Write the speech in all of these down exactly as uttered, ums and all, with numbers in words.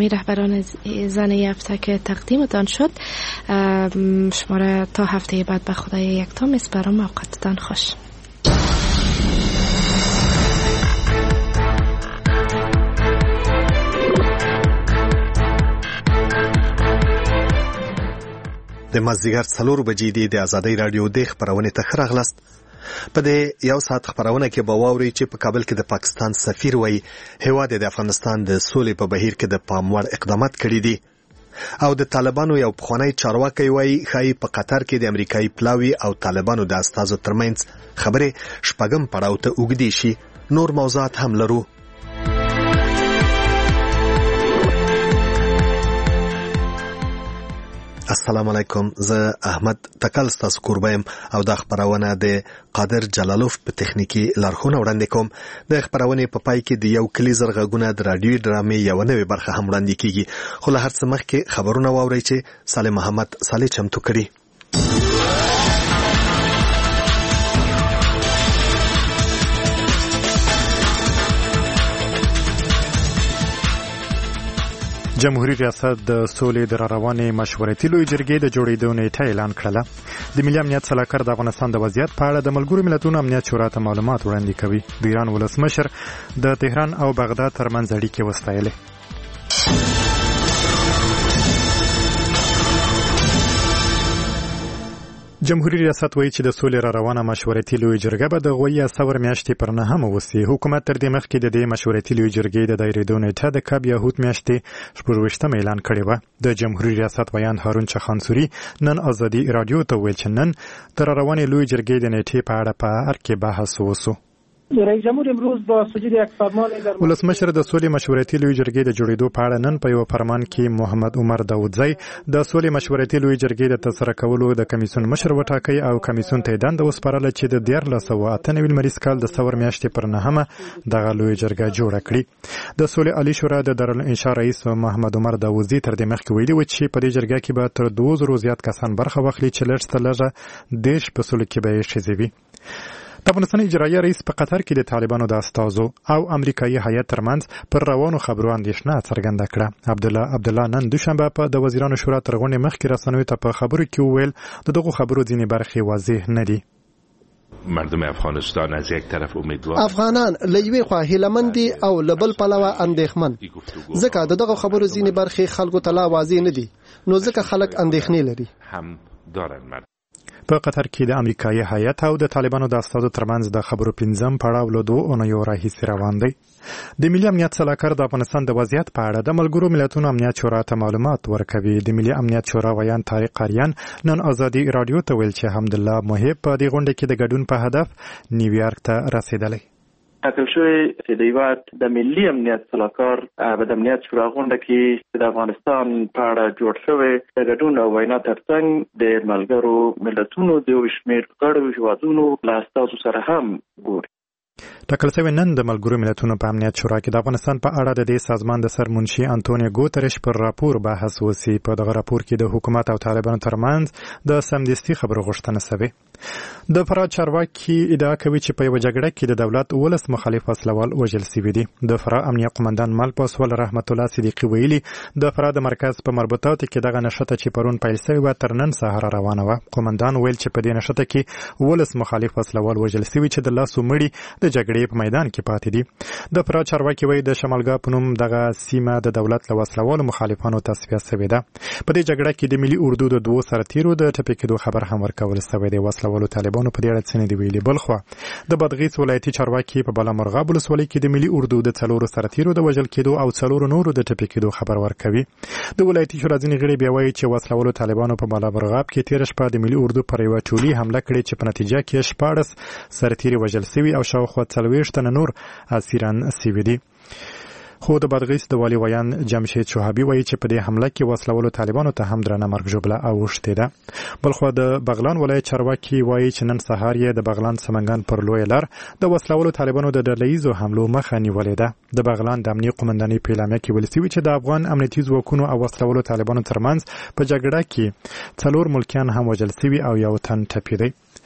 برنامه رهبران زن هفته که تقدیمتان شد. شما را تا هفته بعد به خدای یکتا میسپارم. اوقاتتان خوش. د مازدیګر څلور بجې دی د آزادۍ رادیو د خبرونه ته ښه راغلاست. په دې یو ساعت خبرونه کې به واورئ چې په کابل کې د پاکستان سفیر وایي هیواد د افغانستان د سولې په بهیر کې د پام وړ اقدامات کړي دي، او د طالبانو یو پخوانی چارواکی وایي ښایي په قطر کې د امریکایي پلاوي او طالبانو د استازو ترمنځ خبرې شپږم پړاو ته اوږدې شي. نور موضوعات هم لرو. السلام علیکم، زه احمد تکل ستاسو کوربایم او د خبرونه د قادر جلالوف په تخنیکی لارښوونه وړاندې کوم. د خبرونه په پای کې د یو کلی زرغونه د رادیوي ډرامې یو نوې برخه هم وړاندې کیږي، خو له هر څه مخکې خبرونه واورئ چې صالح محمد صالح چمتو کړي. جمهوریت ریاست د سولې د روانې مشورتي لوی جرګې د جوړېدو نیټه اعلان کړله. د ملي امنیت سلاکار د افغانستان د وضعیت په اړه د ملګرو ملتونو امنیت شورا ته معلومات وړاندې کوي. د ایران ولسمشر د تهران او بغداد ترمنځ اړیکې وستایلې. جمهوریت ریاست وایي چې د سولې را روانه مشورتي لوی جرګه به د غوي سور میاشتې پر نهمه وسی. حکومت تر دې مخکې د دې مشورتي لوی جرګې د دایریدو نیټه د کاب یهود میاشتې شپږویشتم اعلان کړې و. د جمهوریت ریاست ویاند هارون چخانسوري نن ازادي رادیو ته ویل چې نن تر روانې لوی جرګې د نیټې په اړه په هر کې بحث وسو. رئیس جمهور امروز با صدور یک فرمان در ولسمشر د سولې مشورتي لوی جرګې د جوړېدو په اړه نن په یو فرمان کې محمد عمر داودزی د سولې مشورتي لوی جرګې د تسره کولو د کمیسیون مشر وټاکي او کمیسیون ته دند وسپارل چې د دیارلس سوه اته نوي لمریز کال د سور میاشتې پر نهمه دغه لوی جرګه جوړه کړي. د سولې عالی شورا د دارالانشا رئیس محمد عمر داودزی تر دې مخکې ویلي و چې په دې جرګه کې به تر دوه زره زیات کسان برخه واخلي چې لږ څه لږه دیش په سولې کې به ښځې وي. د افغانستان اجرایي رئیس په قطر کې د طالبانو د استازو او امریکایي هیئت ترمنځ پر روانو خبرو اندېښنه څرګنده کړه. عبدالله عبدالله نن دوشنبه په د وزیرانو شورا تر غونډې مخکې رسنیو ته په خبرو کې وویل د دغو خبرو ځینې برخې واضح نه دي. مردم افغانستان از یک طرف امیدوار افغانان له یوې خوا هیلهمندي او له بل پلوه اندېښمن، ځکه د دغه خبرو ځینې برخې خلکو ته لا واضح نه دي، نو ځکه خلک اندېښنې لري. هم دارن. په قطر کې د امریکایي هیئت او د طالبانو د استازو ترمنځ د خبرو پنځم پړاو له دوه اونیو راهیسې روان دی. د ملي امنیت سلاکار د افغانستان د وضعیت په اړه د ملګرو ملتونو امنیت شورا ته معلومات ورکوي. د ملي امنیت شورا ویان طارق قاریان نن ازادي رادیو ته ویل چې حمدالله محب په دې غونډه کې د ګډون په هدف نیویارک ته رسیدلی. ټاکل شوی چې د هیواد د ملي امنیت سلاکار په د امنیت شورا غونډه کې د افغانستان په اړه جوړ شوی د ګډون او وینا ترڅنګ د ملګرو ملتونو د یو شمېر غړو هیوادونو له استازو سره هم ګوري. ټاکل شوی نن د ملګرو ملتونو په امنیت شورا کې د افغانستان په اړه د دې سازمان د سرمنشي انټونیو ګوتریش پر راپور بحث وسی. په دغه راپور کې د حکومت او طالبانو ترمنځ د سمدستي خبرو غوښتنه شوې. د فراه چارواکي ادعا کوي چې په یو جګړه کې د دولت ولس مخالف وسلوال وژل شوي دي. د فراه امنیه قومندان مل پاسوال رحمت الله صدیقي ویلي د فراه د مرکز په مربوطاتو کې دغه نشته چې پرون پیل شوې و تر نن سهار روانه و. قومندان ویل چې په دې نشته کې ولس مخالف وسلوال وژل شوي چې د لاسو مړي د جګړې په میدان کې پاتې دي. د فراه چارواکي وایي د شمالګاه په نوم دغه سیمه د دولت له وسلوالو مخالفانو تصفیه شوې ده. په دې جګړه کې د ملي اردو د دوه سرتیرو د ټپي کېدو خبر هم ورکول شوی دی. وسلوالو طالبانو په دې اړه څه نه دی ویلي. بلخوا د بادغیس ولایتي چارواکي په بالامرغاب ولسوالۍ کې د ملي اردو د څلورو سرتیرو د وژل کېدو او څلورو نورو د ټپي کېدو خبر ورکوي. د ولایتي شورا ځینې غړي بیا وایي چې وسلوالو طالبانو په بالامرغاب کې تېره شپه د ملي اردو پر یوه ټولي حمله کړې چې په نتیجه کې شپاړس سرتیري وژل شوي او شاوخوا څلوېښت تنه نور اسیران شوي دي. خو د بادغیس د والي ویان جمشید شهابي وایي چې په دې حمله کې وسلوالو طالبانو ته هم درنه مرګ ژوبله اوښتې ده. بلخوا د بغلان ولایت چارواکي وایي چې نن سهار یې د بغلان سمنګان پر لویه لار د وسلوالو طالبانو د ډله ییزو حملو مخه نیولې ده. د بغلان د امنیې قومندانۍ په اعلامیه کې ویل شوي چې د افغان امنیتي ځواکونو او وسلوالو طالبانو ترمنځ په جګړه کې څلور ملکیان هم وژل شوي او یو تن ټپي دی.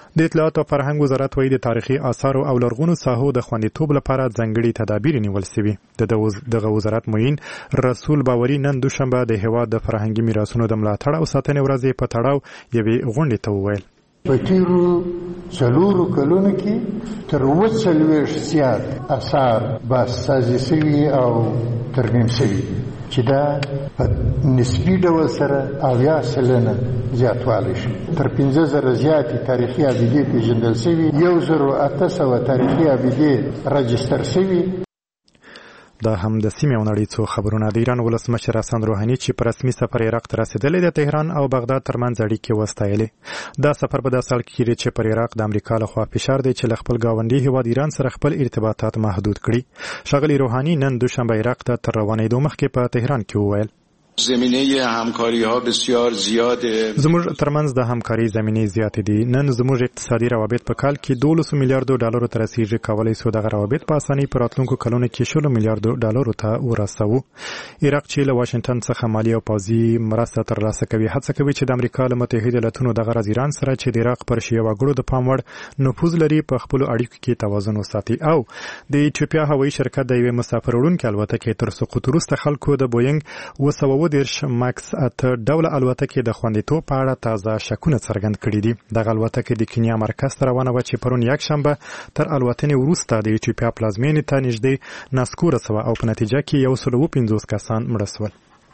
د اطلاعات او فرهنګ وزارت وایي د تاریخي آثارو او لرغونو ساحو د خوندیتوب لپاره ځانګړي تدابیر نیول شوي. دغه وزارت معین رسول باوري نن دوشنبه د هېواد د فرهنګي میراثونو د ملاتړ او ساتنې ورځې په تړاو یوې غونډې ته وویل. په تیرو څلورو کلونو کې تر اووه څلوېښت زیات اثار بازسازي سوي او ترمیم سوي چې دا په نسبي ډول سره اویا سلنه زیاتوالی شي. تر پنځه زره زیاتې تاریخي ابیدې پیژندل سوي، یو زرو اته سوه تاریخي ابیدې راجستر سوي. دا هم د سیمې او نړۍ څو خبرونه. د ایران ولسمشر حسن روحاني چې په رسمي سفر عراق ته رسېدلی د تهران او بغداد ترمنځ اړیکې وستایلې. دا سفر په داسې حال کې کېږي چې پر عراق د امریکا لخوا فشار دی چې له خپل ګاونډي هېواد ایران سره خپل ارتباطات محدود کړي. ښاغلي روحاني نن دوشنبه عراق ته تر روانېدو مخکې په تهران کې وویل زمینه همکاری ها بسیار زیاده. زموږ ترمنځ د همکاري زمینې زیاتې دي. نن زموږ اقتصادي روابط په کال کې دولس میلیارډو ډالرو ته رسیږي. کولی سو دغه روابط په اسانۍ په راتلونکو کلونو کې شلو میلیارډو ډالرو ته ورسوو. عراق چې له واشنګټن څخه مالي او پوځي مرسته ترلاسه کوي هڅه کوي چې د امریکا له متحده ایالتونو دغه راز ایران سره چې د عراق پر شیعه وګړو د پام وړ نفوذ لري په خپلو اړیکو کې توازن وساتي. او د ایتیوپیا هوایي شرکت د یوې مسافر وړونکې الوتکې تر سقوط وروسته خلکو د بوینګ اوه سوه اووه دېرش ماکس اته ډوله الوتکې د خوندیتوب په اړه تازه شکونه څرګند کړي دي. دغه الوتکې د کینیا مرکز ته روانه وه چې پرون یکشنبه تر الوتنې وروسته د ایتیوپیا پلازمینې ته نږدې ناسکوره سوه او په نتیجه کې یو سل اوه پنځوس کسان مړه سول.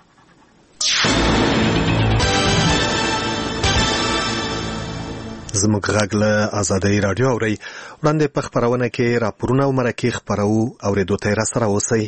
زموږ غږ له ازادۍ راډیو اورئ. وړاندې په خپرونه کې راپورونه او مرکې خپروو. اورېدو ته یې راسره اوسئ.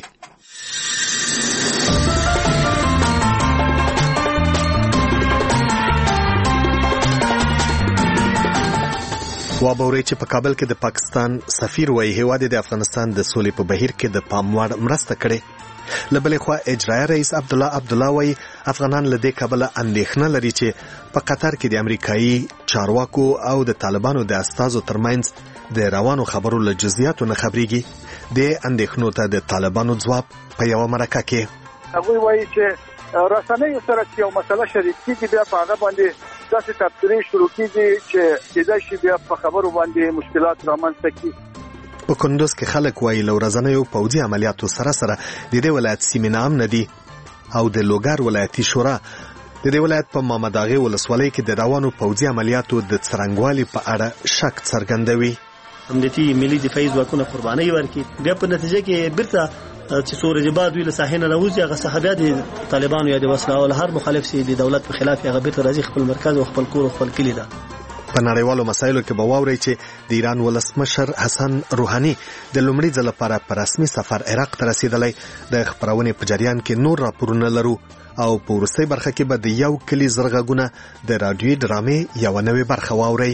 وابوري چې په کابل کې د پاکستان سفیر وایي هیواد د افغانستان د سولې په بهیر کې د پام وړ مرسته کړې. له بلې خوا اجرایه رئیس عبدالله عبدالله وایي افغانان له دې کبله اندېښنه لري چې په قطر کې د امریکایي چارواکو او د طالبانو د استازو ترمنځ د روانو خبرو له جزئیاتو نه خبرېږي. د اندېښنو ته د طالبانو ځواب په یوه مرکه کې. هغوی وایي چې رسنیو سره چې یو مسله شریک کېږي بیا په هغه باندې داسې تبصرې شروع کېږي چې کېدای شي بیا په خبرو باندې مشکلات رامنځته کړي. په کندوز کې خلک وایي له ورځنیو پوځي عملیاتو سره سره د دې ولایت سیمې نه امنه دي او د لوګر ولایتي شورا د دې ولایت په محمد اغې ولسوالۍ کې د روانو پوځي عملیاتو د څرنګوالي په اړه شک څرګندوي. امنیتي ملي دفاعي ځواکونه قربانۍ ورکړي بیا په نتیجه کې بیرته چې څو ورځې بعد وی له ساحې نه راوځي هغه صحابیا د طالبانو یا د وسله هر مخالف سي د دولت په خلاف هغه بیرته راځي خپل مرکز او خپل کور او خپل کلی ده. په نړیوالو مسایلو کې به واورئ چې د ایران ولسمشر حسن روحاني د لومړي ځل لپاره په رسمي سفر عراق ته رسېدلی. د خپرونې په جریان کې نور راپورونه لرو او په وروستۍ برخه کې به د یو کلي زرغږونه د راډیوي ډرامې یوه نوې برخه واورئ.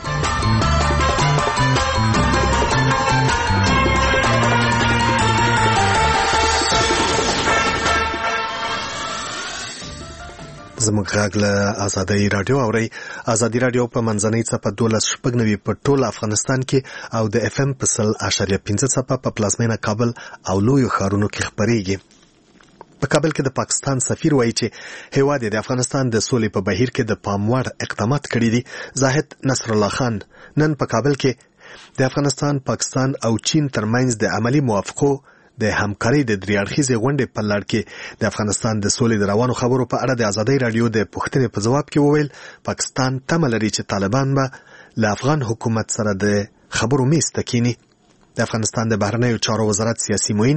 زموږ غږ له ازادۍ راډیو اورئ. ازادي راډیو په منځنۍ څپه دولس شپږ نوي په ټول افغانستان کې او د اف ام په سل اشاریه پنځه څپه په پلازمینه کابل او لویو ښارونو کې خپرېږي. په کابل کې د پاکستان سفیر وایي چې هیواد د افغانستان د سولې په بهیر کې د پام وړ اقدامات کړي دي. زاهد نصر الله خان نن په کابل کې د افغانستان، پاکستان او چین ترمنځ د عملی موافقو د همکارۍ د درې اړخیزې غونډې په لړ کې د افغانستان د سولې د روانو خبرو په اړه د ازادۍ راډیو د پوښتنې په ځواب کې وویل پاکستان تمه لري چې طالبان به له افغان حکومت سره د خبرو میز ته کینی. د افغانستان د بهرنیو چارو وزارت سیاسي معین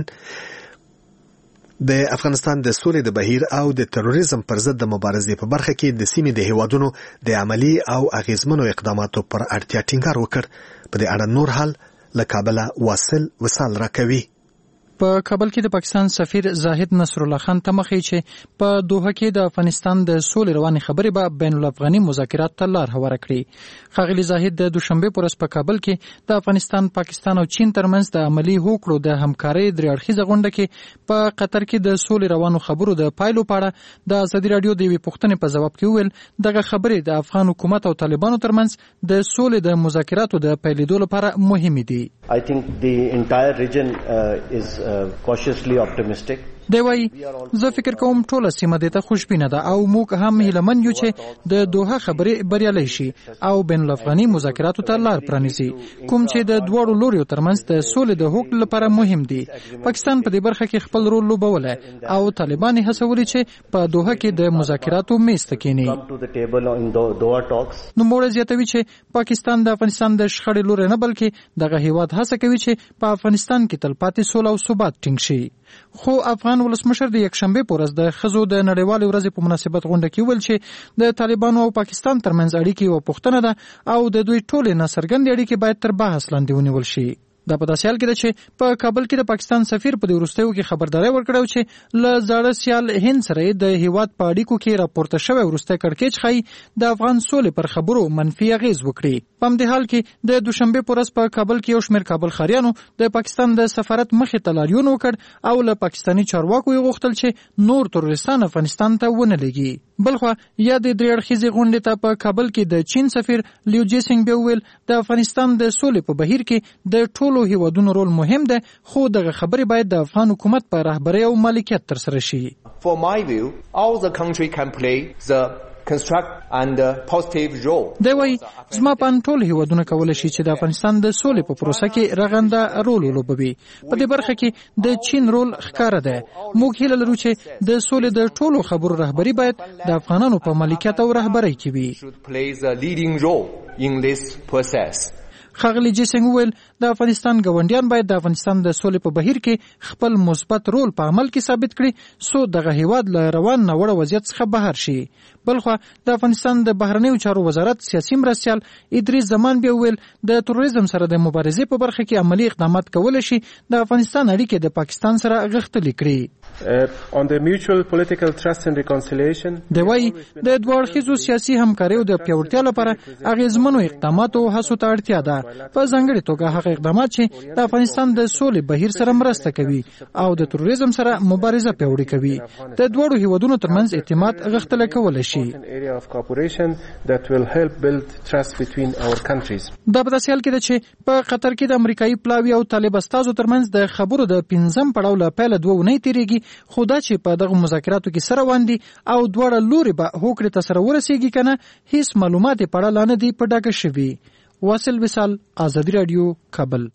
د افغانستان د سولې د بهیر او د تروریزم پر ضد د مبارزې په برخه کې د سیمې د هیوادونو د عملی او اغیزمنو اقداماتو پر اړتیا ټینګار وکړ. په دې اړه نور حال له کابله واصل وصال راکوي. په کابل کې د پاکستان سفیر زاهد نصر الله خان ته مخې چې په دوحه کې د افغانستان د سولې روانې خبرې به بین الافغاني مذاکرات ته لار هواره کړي. ښاغلي زاهد د دوشنبه پر ورځ په کابل کې د افغانستان، پاکستان او چین ترمنځ د عملی هوکړو د همکارۍ درې اړخیزه غونډه کې په قطر کې د سولې روانو خبرو د پایلو په اړه د ازادي راډیو د یوې پوښتنې په ځواب کې وویل دغه خبرې د افغان حکومت او طالبانو ترمنځ د سولې د مذاکراتو د پیلېدو لپاره مهمې دي. I think the entire region uh, is uh, cautiously optimistic. دی وایي زه فکر کوم ټوله سیمه دې ته خوشبینه ده او موږ هم هیلهمن یو چې د دوحه خبرې بریالۍ شي او بین الافغاني مذاکراتو ته لار پرانیزي کوم چې د دواړو لوریو ترمنځ د سولې د هوکړې لپاره مهم دي. پاکستان په دې برخه کې خپل رول لوبولی او طالبان یې هڅولي چې په دوحه کې د مذاکراتو میز ته کښېني. نوموړی زیاتوي چې پاکستان د افغانستان د شخړې لوری نه بلکې دغه هیواد هڅه کوي چې په افغانستان کې تلپاتې سوله او ثبات ټینګ شي. خو افغان ولسمشر د یکشنبه په ورځ د ښځو د نړیوالې ورځې په مناسبت غونډه کې وویل چې د طالبانو او پاکستان ترمنځ اړیکې یوه پوښتنه ده او د دوی ټولې ناڅرګندې اړیکې باید تر بحث لاندې ونیول شي. دا په داسې حال کې ده چې په کابل کې د پاکستان سفیر په دې وروستیو کې خبرداری ورکړی چې له زاړه سیال هند سره د هیواد په اړیکو کې راپورته شوی وروستی کړکېچ ښایي د افغان سولې پر خبرو منفي اغېز وکړي. په همدې حال کې د دوشنبې په ورځ په کابل کې یو شمېر کابل ښاریانو د پاکستان د سفارت مخې ته لاریون وکړ او له پاکستاني چارواکو یې غوښتل چې نور تروریستان افغانستان ته ونه لېږي. بلخوا یا د درې اړخیزې غونډې ته په کابل کې د چین سفیر لیو جیسنګ بیا وویل د افغانستان د سولې په بهیر کې د ټولو هیوادونو رول مهم ده خو دغه خبرې باید د افغان حکومت په رهبرۍ او مالکیت ترسره شي. For my view, all the country can play the construct and positive role. دی وایي زما په اند ټول هیوادونه کولی شي چې د افغانستان د سولې په پروسه کې رغنده رول ولوبوي. په دې برخه کې د چین رول ښکاره ده. موږ هیله لرو چې د سولې د ټولو خبرو رهبري باید د افغانانو په مالکیت او رهبرۍ کې وي. Should play the leading role in this process. ښاغلي جیسنګ وویل د افغانستان ګاونډیان باید د افغانستان د سولې په بهیر کې خپل مثبت رول په عمل کې ثابت کړي څو دغه هیواد له روان ناوړه وضعیت څخه بهر شي. بلخوا د افغانستان د بهرنیو چارو وزارت سیاسي مرستیال ادریس زمان بیا وویل د تروریزم سره د مبارزې په برخه کې عملی اقدامات کولی شي د افغانستان اړیکې د پاکستان سره غښتلې کړي. Uh, on the mutual political trust and reconciliation دی وایي د دوه اړخیزو سیاسي همکاریو د پیاوړتیا لپاره اغیزمنو اقداماتو هڅو ته اړتیا ده. په ځانګړې توګه هغه اقدامات چې د افغانستان د سولې بهیر سره مرسته کوي او د تروریزم سره مبارزه پیاوړې کوي. د دواړو هیوادونو ترمنځ اعتماد غښتلی کولی شي. دا په داسې حال کې ده چې په قطر کې د امریکایي پلاوي او طالب استازو ترمنځ د خبرو د پنځم پړاو له پیله دوه اونۍ تېرېږي خو دا چې په دغه مذاکراتو کې سره روان دي او دواړه لوري به هوکړې ته سره ورسېږي که نه هیڅ معلومات یې په اړه لا نه دي په ډاګه شوي. واصل وصال، آزادي راډیو، کابل.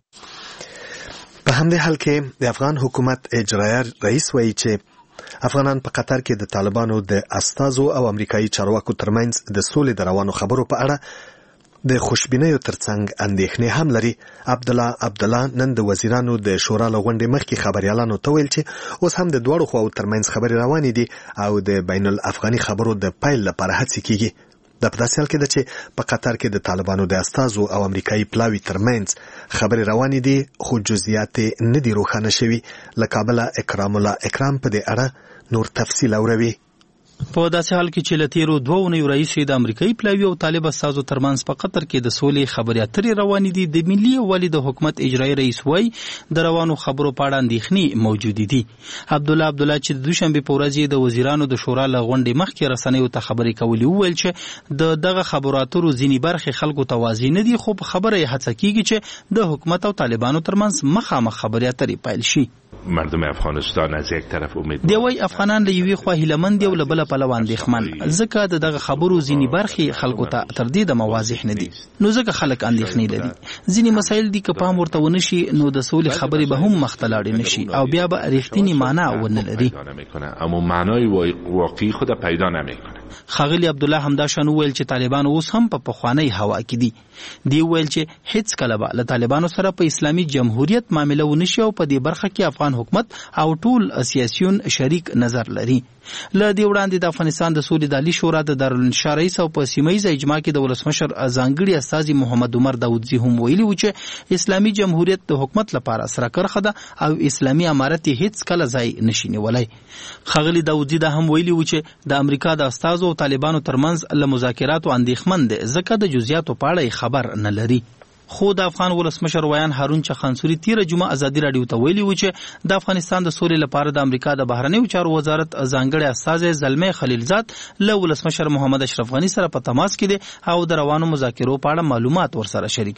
په همدې حال کې د افغان حکومت اجرایه رئیس وایي چې افغانان په قطر کې د طالبانو د استازو او امریکایي چارواکو ترمنځ د سولې د روانو خبرو په اړه د خوشبینیو ترڅنګ اندېښنې هم لري. عبدالله عبدالله نن د وزیرانو د شورا له غونډې مخکې خبریالانو ته ویل چې اوس هم د دواړو خواو ترمنځ خبرې روانې دي او د بین الافغاني خبرو د پیل لپاره هڅې کیږي. دا په داسې حال کې ده چې په قطر کې د طالبانو د استازو او امریکایي پلاوي ترمنځ خبرې روانې دي خو جزئیات نه دي روښانه شوي. له کابله اکرام الله اکرام په دې اړه نور تفصیل اوروي. په داسې حال کې چې له تیرو دوه اونیو راهیسې د امریکایي پلاوي او طالب استازو ترمنځ په قطر کې د سولې خبرې اترې روانې دي، د ملي یووالي د حکومت اجرایي رئیس وایي د روانو خبرو په اړه اندېښنې موجودې دي. عبدالله عبدالله چې د دوشنبې په ورځ د وزیرانو د شورا له غونډې مخکې رسنیو ته خبرې کولې وویل چې د دغه خبرو اترو ځینې برخې خلکو ته واضح نه دي خو په خبره یې هڅه کیږي چې د حکومت او طالبانو ترمنځ مخامخ خبرې اترې پیل شي. مردم افغانستان از یک طرف امید دی وای افغانان له یوې خوا هیلهمند او له بله پلوه اندېښمن ځکه د دغه خبرو ځینې برخې خلکو ته تر دې دمه واضح نه دي نو ځکه خلک اندېښنې لري. ځینې مسایل دي که پام ورته ونه شي نو د سولې خبرې به هم مخ ته لاړې نه شي او بیا به رښتینې معنا ونه لري اما معنای واقعي خود پیدا نمیکنه. ښاغلي عبدالله همداشان وویل چې طالبان اوس هم په پخوانۍ هوا کې دي. دی وویل چې هیڅ کله به له طالبانو سره په اسلامي جمهوریت معامله ونه شي او په دې برخه کې افغان حکومت او ټول سیاسیون شریک نظر لري. له دې وړاندې د افغانستان د سولې د عالي شورا د دارالانشا رئیس او په سیمه ییزه اجماع کې د ولسمشر ځانګړي استازي محمد عمر داودزي هم ویلي و چې اسلامي جمهوریت د حکومت لپاره سره کرخه ده او اسلامي امارت هیڅ کله ځای نشي نیولی. ښاغلي داودزي دا هم ویلي و چې د امریکا د استازو او طالبانو ترمنځ له مذاکراتو اندېښمن دی ځکه د جزئیاتو په اړه خبر نه لري. خو د افغان ولسمشر ویان هارون چخانسوري تیره جمعه ازادي راډیو ته ویلي و چې د افغانستان د سولې لپاره د امریکا د بهرنیو چارو وزارت ځانګړی استازی زلمي خلیلزاد له ولسمشر محمد اشرف غني سره په تماس کې دی او د روانو مذاکرو په اړه معلومات ورسره شریکوي.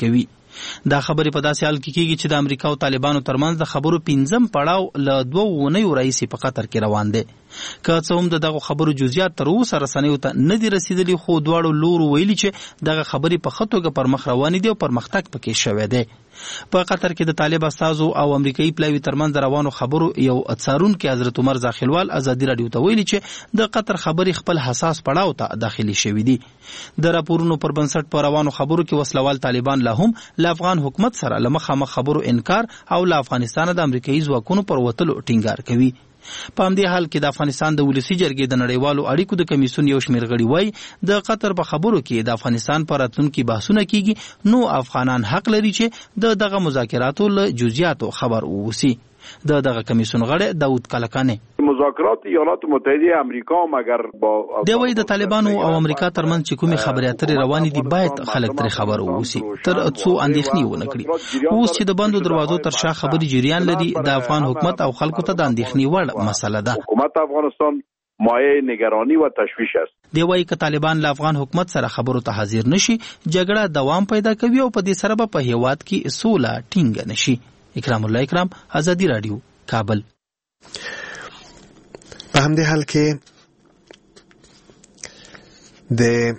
دا خبرې په داسې حال کې کیږي چې د امریکا او طالبانو ترمنځ د خبرو پنځم پړاو له دوه اونیو راهیسې په قطر کې روان دی. که څه هم د دغه خبرو جزئیات تر اوسه رسنیو ته نه دي رسیدلي، خو دواړو لورو ویلي چې دغه خبرې په ښه توګه پر مخ روانې دي او پرمختګ پکې شوی دی. په قطر کې د طالب استازو او امریکایي پلاوي ترمنځ د روانو خبرو یو څارونکي حضرت عمر زاخیلوال ازادي راډیو ته ویلي چې د قطر خبرې خپل حساس پړاو ته داخلي شوي دي. د راپورونو پر بنسټ په روانو خبرو کې وسلوال طالبان لا هم له افغان حکومت سره له مخامخ خبرو انکار او له افغانستان د امریکایي ځواکونو پر وتلو ټینګار کوي. په همدې حال کې د افغانستان د ولسي جرګې د نړیوالو اړیکو د کمیسیون یو شمېر غړي وایي د قطر په خبرو کې د افغانستان پر راتلونکي بحثونه کیږي، نو افغانان حق لري چې د دغه مذاکراتو له جزئیاتو خبر ووسی. د دغه کمیسیون غړی داود کلکاني مذاکرات ایالات متحده امریکا مگر با دی وایي د طالبانو او امریکا ترمنځ چې کومې خبرې اترې روانې دي باید خلک ترې خبر ووسی تر څو اندېښنې ونه کړي. اوس چې د بندو دروازو تر شا خبرې جریان لري، د افغان حکومت او خلکو ته د اندېښنې وړ مسله ده. حکومت افغانستان مایه نگرانی و تشویش است. دی وایي که طالبان له افغان حکومت سره خبرو ته حاضر نشي، جګړه دوام پیدا کوي او په دې سره به په هیواد کې سوله ټینګه نشي. اکرام الله اکرام، ازادي راډیو، کابل. په همدې حال کې د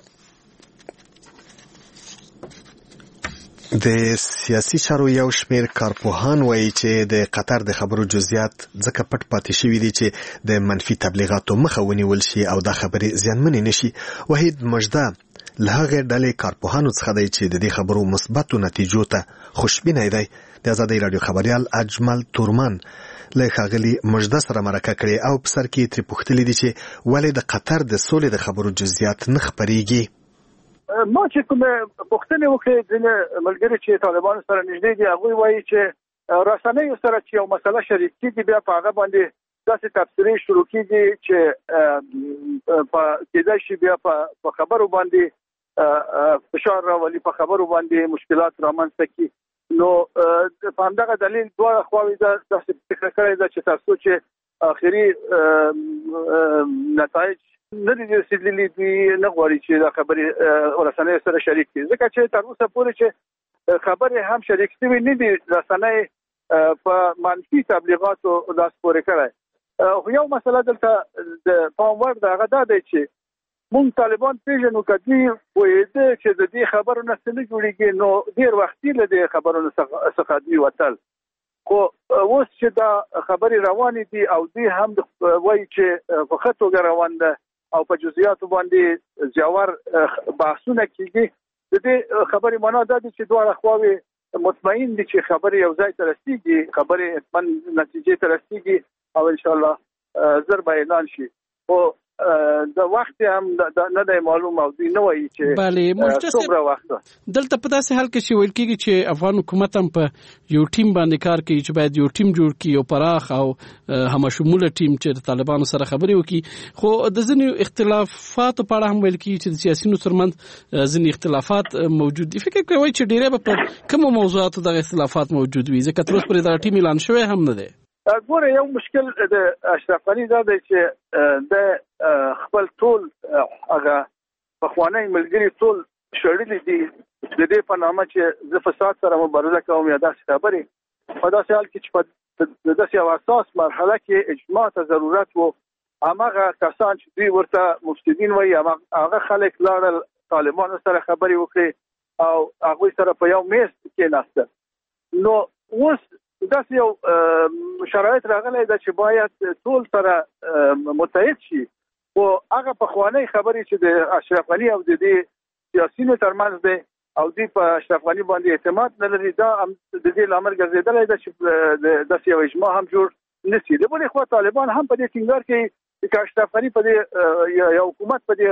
د سیاسي چارو یو شمېر کارپوهان وایي چې د قطر د خبرو جزئیات ځکه پټ پاتې شوي دي چې د منفي تبلیغاتو مخه ونیول شي او دا خبرې زیانمنې نشي. وحید مجده له هغې ډلې کارپوهانو څخه دی چې د دې خبرو مثبتو نتیجو ته خوشبینه دی. د ازادۍ راډیو خبریال اجمل تورمان له ښاغلي مجده سره مرکه کړې او په سر کې ترې پوښتلي دي چې ولې د قطر د سولې د خبرو جزئیات نه خپرېږي. ما چې کومه پوښتنه وکړې د ملګري چې طالبانو سره نږدې دي، هغوی وایي چې رسنیو سره چې یو مسله شریک کېږي بیا په هغه باندې داسې تبصرې شروع کېږي چې په کېدای شي بیا په خبرو باندې فشار راولي، په خبرو باندې مشکلات رامنځته کړي. نو په همدغه دلیل دواړه خواوې داسې فکر کړی ده چې تر څو چې آخري نتایج نه دي رسېدلي، دوی نه غواړي چې دا خبرې رسنیو سره شریک کړي، ځکه چې تر اوسه پورې چې خبرې هم شریک شوي نه دي، رسنۍ په منفي تبلیغاتو لاس پورې کړی. خو یو مسله دلته د پام وړ د هغه دا دی چې مونږ طالبان پیژنو که دوی پوهېده چې د دې خبرو نه څه نه جوړېږي، نو ډېر وختي له دې خبرو څخه دوی وتل. خو اوس چې دا خبرې روانې دي او دوی هم وایي چې په ښه توګه روان ده او په جزئیاتو باندې ژور بحثونه کېږي، د دې خبرې معنا دا دي چې دواړه خواوې مطمئن دي چې خبرې یو ځای ته رسېږي، خبرې حتما نتیجې ته رسېږي او انشاءالله زر به اعلان شي. خو د وخت هم نه دی معلوم او دوی نه وایي چې څومره وخت دلته په داسې حال کې چې ویل کېږي چې افغان حکومت هم په یو ټیم باندې کار کوي چې باید یو ټیم جوړ کړي، یو پراخ او همشموله ټیم چې د طالبانو سره خبرې وکړي. خو د ځینې اختلافاتو په اړه هم ویل کېږي چې د سیاسیونو ترمنځ ځینې اختلافات موجود دي. فکر کوئ چې ډېری به پر کومو موضوعاتو دغه اختلافات موجود وي، ځکه تر اوسه پورې دغه ټیم اعلان شوی هم نه دی. ګوره یو مشکل د اشرف غني دا دی چې د خپل ټول هغه پخوانی ملګري ټول شړلي دي د دې په نامه چې زه فساد سره مبارزه کوم یا داسې خبرې. په داسې حال کې چې په داسې یو اساس مرحله کې اجماع ته ضرورت و، هماغه کسان چې دوی ورته مفسدین وایي هغه خلک لاړل طالبانو سره خبرې وکړي او هغوی سره په یو میز کېناستل. نو اوس داسې یو شرایط راغلی ده چې باید ټول سره متحد شي. خو هغه پخوانی خبرې چې د اشرف غني او د دې سیاسیونو ترمنځ دی او دوی په اشرف غني باندې اعتماد نه لري، دا د دې لامل ګرځېدلی ده چې داسې یو اجماع هم جوړ نه شي. د بلې خوا طالبان هم په دې ټینګار کوي چې اشرف غني په دې یو حکومت په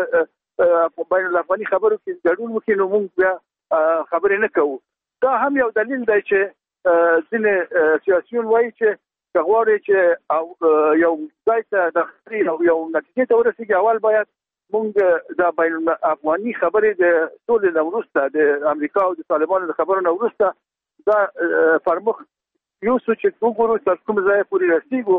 دې بین الافغاني خبرو کې ګډون وکړي نو موږ بیا خبرې نه کوو. دا هم یو دلیل دی چې ځینې سیاسیون وایي چې که غواړي چې یو ځای ته د خبرې او یو نتیجې ته ورسېږي، اول باید موږ د بین الافغاني خبرې د سولې نه وروسته د امریکا او د طالبانو د خبرو نه وروسته دا پرمخ یوسو چې وګورو تر کوم ځای پورې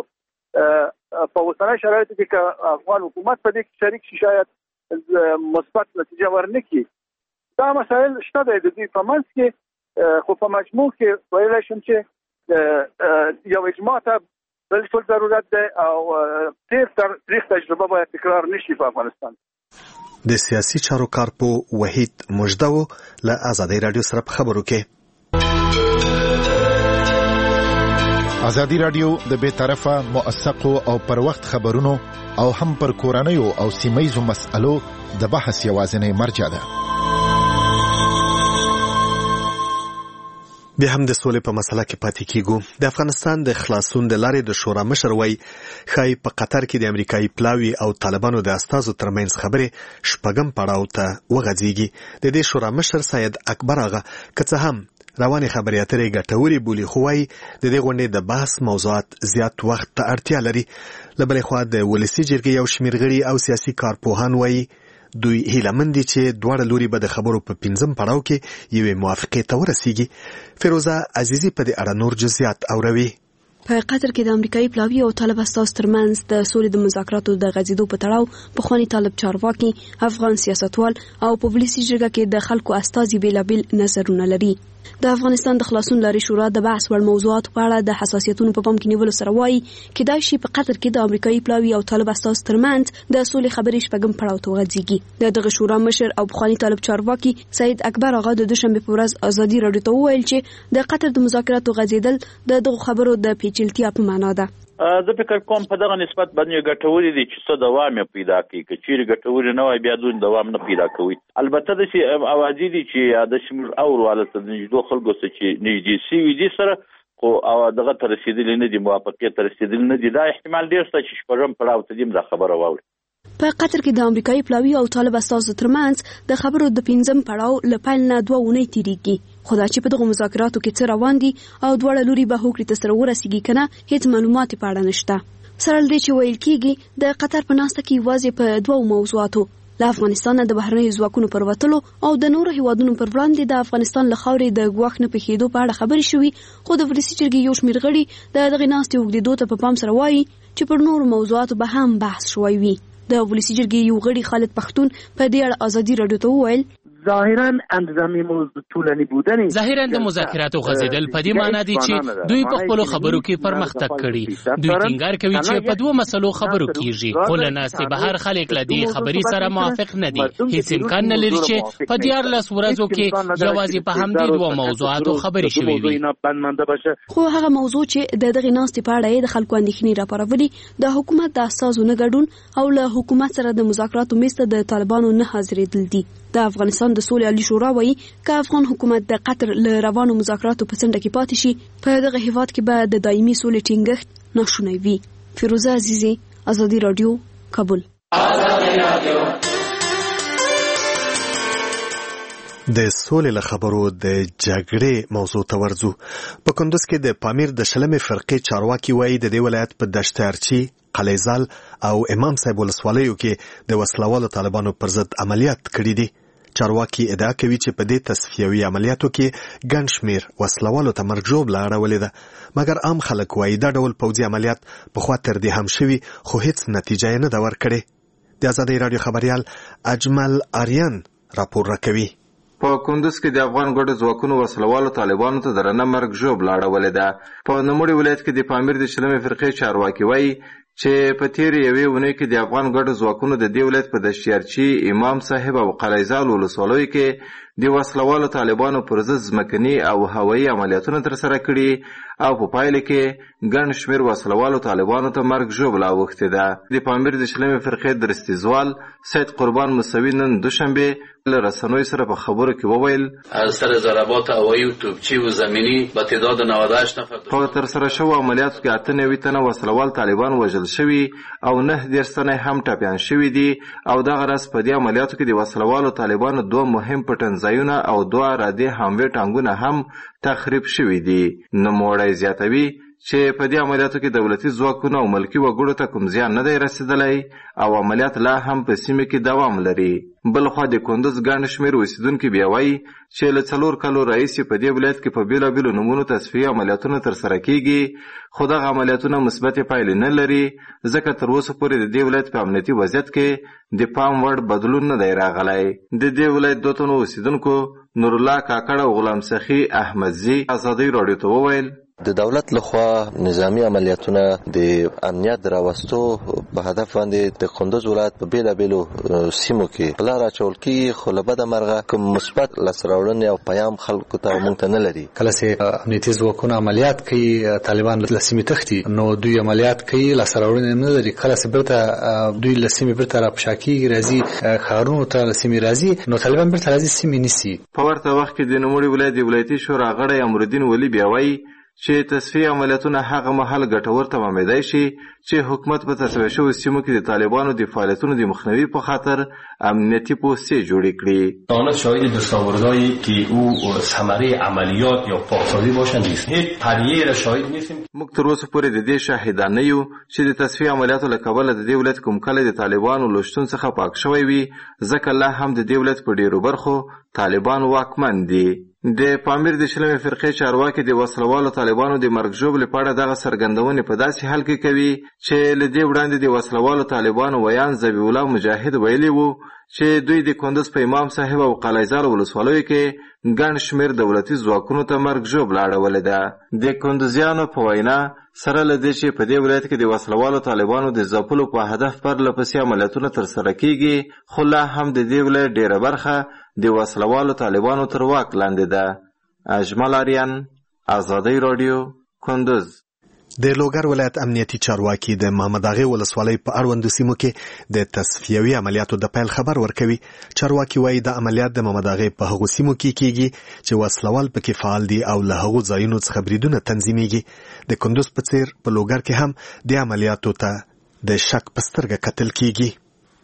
رسېږو. په اوسنۍ شرایطو کې که افغان حکومت په دې کې شریک شي شاید مثبت نتیجه ورنه کړي. دا مسایل شته دی د دوی په منځ کې خو په مجموع کې ویلای شم چې یو اجماع ته بالکل ضرورت ده او تیر تاریخ تجربه باید تکرار نشي په افغانستان. د سیاسي چارو کارپو وحید مجدو له آزادۍ رادیو سره په خبرو کې. آزادی رادیو د بې طرفه موثقو او پر وخت خبرونو او هم پر کورنیو او سیمه‌یزو مسألو د بحث یوازینی مرجع ده. بیا هم د سولې په مسله کې پاتې کیږو. د افغانستان د خلاصون د لارې د شورا مشر وای خای په قطر کې د امریکایي پلاوی او طالبانو د استازو ترمنځ خبرې شپږم پړاو ته وغځيږي. د دې شورا مشر سید اکبر آغا که هم رواني خبرې اترې ګټوري بولی خوای د دې غونډې د بحث موضوعات زیات وخت ته اړتیا لري. لبلې خو د ولسی جرګې یو شمیر غړي او سیاسي کارپوهان وای دوی هیلمن دي چې دواړه لوري به د خبرو په پنځم پړاو کې یوې موافقې ته ورسیږي. فیروزه عزیزی په دې اړه نور جزئیات اوروي. په قطر کې د امریکایي پلاوی او طالب استاز ترمنځ د سولې د مذاکراتو د غځېدو په تړاو په خواني طالب چارواکي افغان سیاستوال او په ولسی جرګه کې د خلکو استازي بیلابل نظرونه لري. د افغانستان د خلاصون لارې شورا د بحث وړ موضوعاتو په اړه د حساسیتونو په پام کې نیولو سره وایي کېدای شي په قطر کې د امریکایي پلاوی او طالب استاز ترمنځ د سولې خبرې شپږم پړاو ته وغځيږي. د دغه شورا مشر او بخواني طالب چارواکي سید اکبر آغا د دوشنبه په ورځ آزادي رادیو ته وویل چې د قطر د مذاکراتو غځېدل د دغه خبرو د پیچلتیا په معنا ده. زه فکر کوم په دغه نسبت باندې ګټوري دي چې څه دوام پیدا کوي. که چیرې ګټوري نه وای بیا دوی دوام نه پیدا کوي. البته د شي اوازې دي چې د شمول اور والته د نږدې خلکو سره چې نږدې سی وي دي سره خو او دغه تر رسیدل نه دي موافقه تر رسیدل نه دي. دا احتمال ډیر شته چې شپږم پړاو ته دیم دا خبره واوري. په قطر کې د امریکایي پلاوی او طالب استازو ترمنځ د خبرو د پنځم پړاو له پیل نه دوه اونۍ تیریږي. خو دا چې په دغه مذاکراتو کې څه روان دي او دواړه لوري به هوکړې ته سره ورسیږي کنه هیڅ معلومات په اړه نشته. سره دې چې ویل کېږي د قطر په ناسته کې یوازې په دوه موضوعاتو له افغانستان د بهرنیو ځواکونو پر وتلو او د نورو هیوادونو پر وړاندې د افغانستان له خاورې د ګواښ نه پېښېدو په اړه خبرې شوي. خو د ولسي جرګې یو شمېر غړي د دغې ناستې اوږدېدو ته په پام سره وایي چې پر نورو موضوعاتو به هم بحث شوی وي. د ولسي جرګې یو غړي خالد پښتون په دې اړه آزادي رادیو ته وویل ظاهرا اندزامي موضوع طولانی بودن ظاهرا د مذاکراتو غځېدل په دې معنی دي چې دوی په خپل خبرو کې پرمختګ کړي. دوی ټینګار کوي چې په دوه مسلو خبرو کیږي خو له ناستې بهر خلک له دې خبرې سره موافق نه دي. هیڅ امکان نه لري چې په دیارلس ورځو کې یوازې په همدې دوه موضوعاتو خبرې شوي وي. خو هغه موضوع چې د دغې ناستې په اړه د خلکو اندېښنې راپارولي د حکومت د اساسو نه ګډون او له حکومت سره د مذاکراتو میز ته د طالبانو نه حاضرېدل دي. د افغانستان د سولې عالی شورا وایي که افغان حکومت د قطر له روانو مذاکراتو په څنډه کې پاتې شي په دغه هیواد کې به د دایمي سولې ټینګښت ناشونی وي. فیروزه عزیزی، آزادي رادیو، کابل. د سولې له خبرو د جګړې موضوع ته ورځو. په کندوز کې د پامیر د شلمې فرقې چارواکي وایي د دې ولایت په دشت ارچي، قلیزال او امام صاحب ولسوالیو کې د وسلوالو طالبانو پر ضد عملیات کړي دي. چارواکي ادعا کوي چې په دې تصفیوي عملیاتو کې ګڼ شمېر وسلوالو ته مرګ ژوبله اړولې ده. مګر عام خلک وایي دا ډول پوځي عملیات پخوا تر دې هم شوي خو هیڅ نتیجه یې نه ده ورکړې. د آزادۍ راډیو خبریال اجمل آریان راپور راکوي. په کندوز کې د افغان ګډو ځواکونو وسلوالو طالبانو ته درنه مرګ ژوبله اړولې ده. په نوموړي ولایت کې د پامیر د شلمې فرقې چارواکي وایي چې په تیرې یوې اونۍ کې د افغان ګډو ځواکونو د دې ولایت په دشتیارچي، امام صاحب او قلیزال ولسوالیو کې د وسلوالو طالبانو پر ضد ځمکني او هوایي عملیاتونه ترسره کړي او په پایله کې ګڼ شمېر وسلوالو طالبانو ته مرګ ژوبله اوښتې ده. د پامیر د شلمې فرقې درستیزوال سید قربان موسوي نن دوشنبه له رسنیو سره په خبرو کې وویل از سر ضربات هوایی و توپچی و زمینی به تعداد نود و هشت نفر په ترسره شوو عملیاتو کې اته نوي تنه وسلوال طالبان وژل شوي او نه دېرش تنه هم ټپیان شوي دي او دغه راز په دې عملیاتو کې د وسلوالو طالبانو دوه مهم پټنځایونه او دوه رادې حملې ټانګونه هم تخریب شوي دي. نوموړی زیاتوي چې په دې عملیاتو کې دولتي ځواکونه او ملکي وګړو ته کوم زیان نه دی رسېدلی او عملیات لا هم په سیمه کې دوام لري. بلخوا د کندوز ګڼ شمېر اوسېدونکي بیا وایي چې له څلور کالو راهیسې په دې ولایت کې په بېلابېلو نومونو تصفیې عملیاتونه ترسره کېږي، خو دغه عملیاتونه مثبتې پایلې نه لري، ځکه تر اوسه پورې د دې ولایت په امنیتي وضعیت کې د پام وړ بدلون نه دی راغلی. د دې ولایت دوه تنو اوسېدونکو نورالله کاکړ او غلام سخي احمدزي ازادۍ راډیو ته وویل د دولت لخوا نظامی عملیاتونه د امنیت راوستو په هدف باندې د کندوز ولایت په بیلابیلو سیمو کې په لاره اچول کېږي، خو له بده مرغه کوم مثبت لاسته راوړنې او پیام خلکو ته موږ ته نه لري. کله چې امنیتي ځواکونه عملیات کوي، طالبان له سیمې تښتي، نو دوی عملیات کوي، لاسته راوړنې نه لري. کله چې بیرته دوی له سیمې بیرته راپشا کېږي، راځي ښارونو ته له سیمې راځي، نو طالبان بیرته راځي سیمې نیسي. په ورته وخت کې د نوموړي ولایت د ولایتي شورا غړی امرالدین ولي بیا وایي چې تصفیه عملیاتونه هغه مهال ګټور تمامېدای شي چې حکومت په تصفیه شویو سیمو کې د طالبانو د فعالیتونو د مخنیوي په خاطر امنیتي پوستې جوړې کړي. آن شاهد دستاوردهایی که او ثمره عملیات یا پاکسازی باشند نیست. هیچ پریه را شاهد نیستیم. موږ تر اوسه پورې د دې شاهدان نه یو چې د تصفیه عملیاتو له کبله د دې ولایت کوم کلی د طالبانو له شتون څخه پاک شوی وي، ځکه لا هم د دې ولایت په ډېرو برخو طالبان واکمن دي. د پامیر د شلمې فرقې چارواکي د وسلوالو طالبانو د مرګ ژوبلې په اړه دغه څرګندونې په داسې حال کې کوي چې له دې وړاندې د وسلوالو طالبانو ویان ذبیح الله مجاهد ویلي وو چې دوی د کندوز په امام صاحب او قلعهزار ولسوالیو کې ګڼ شمېر دولتي ځواکونو ته مرګ ژوبله اړولې ده. د کندوزیانو په وینا سره له دې چې په دې ولایت کې د وسلوالو طالبانو د ځپلو په هدف پرله پسې عملیاتونه ترسره کېږي، خو لا هم د دې ولایت ډېره برخه د وسلوالو طالبانو تر واک لاندې ده. اجمل آریان، ازادۍ راډیو، کندوز. د لوګر ولایت امنیتي چارواکي د محمد اغې ولسوالۍ په اړوندو سیمو کې د تصفیوي عملیاتو د پیل خبر ورکوي. چارواکي وایي د عملیات د محمد اغې په هغو سیمو کې کېږي چې وسلوال پکې فعال دي او له هغو ځایونو څخه بریدونه تنظیمیږي. د کندوز په څیر په لوګر کې هم د عملیاتو ته د شک په سترګه کتل کېږي.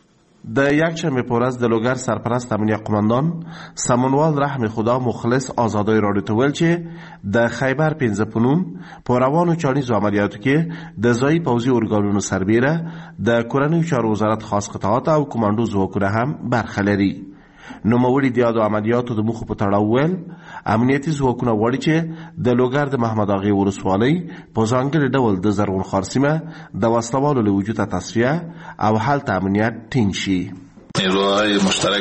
د یکشنبه په ورځ د لوګر سرپرست امنیه قماندان سمونوال رحم خدا مخلص ازادۍ راډیو ته ویل چې د خیبر پنځه په نوم په روانو چانیزو عملیاتو کې د ځایي پوځي ارګانونو سربیره د کورنیو چارو وزارت خاص قطعات او کمانډو ځواکونه هم برخه لري. نوموړي د یادو عملیاتو د موخو په تړاو ویل امنیتي ځواکونه غواړي چې د لوګر د محمد اغې ولسوالۍ په ځانګړي ډول د زرغون ښار سیمه د وسلوالو له وجوده تصفیه او هلته امنیت ټینګ شي. نیروهای مشترک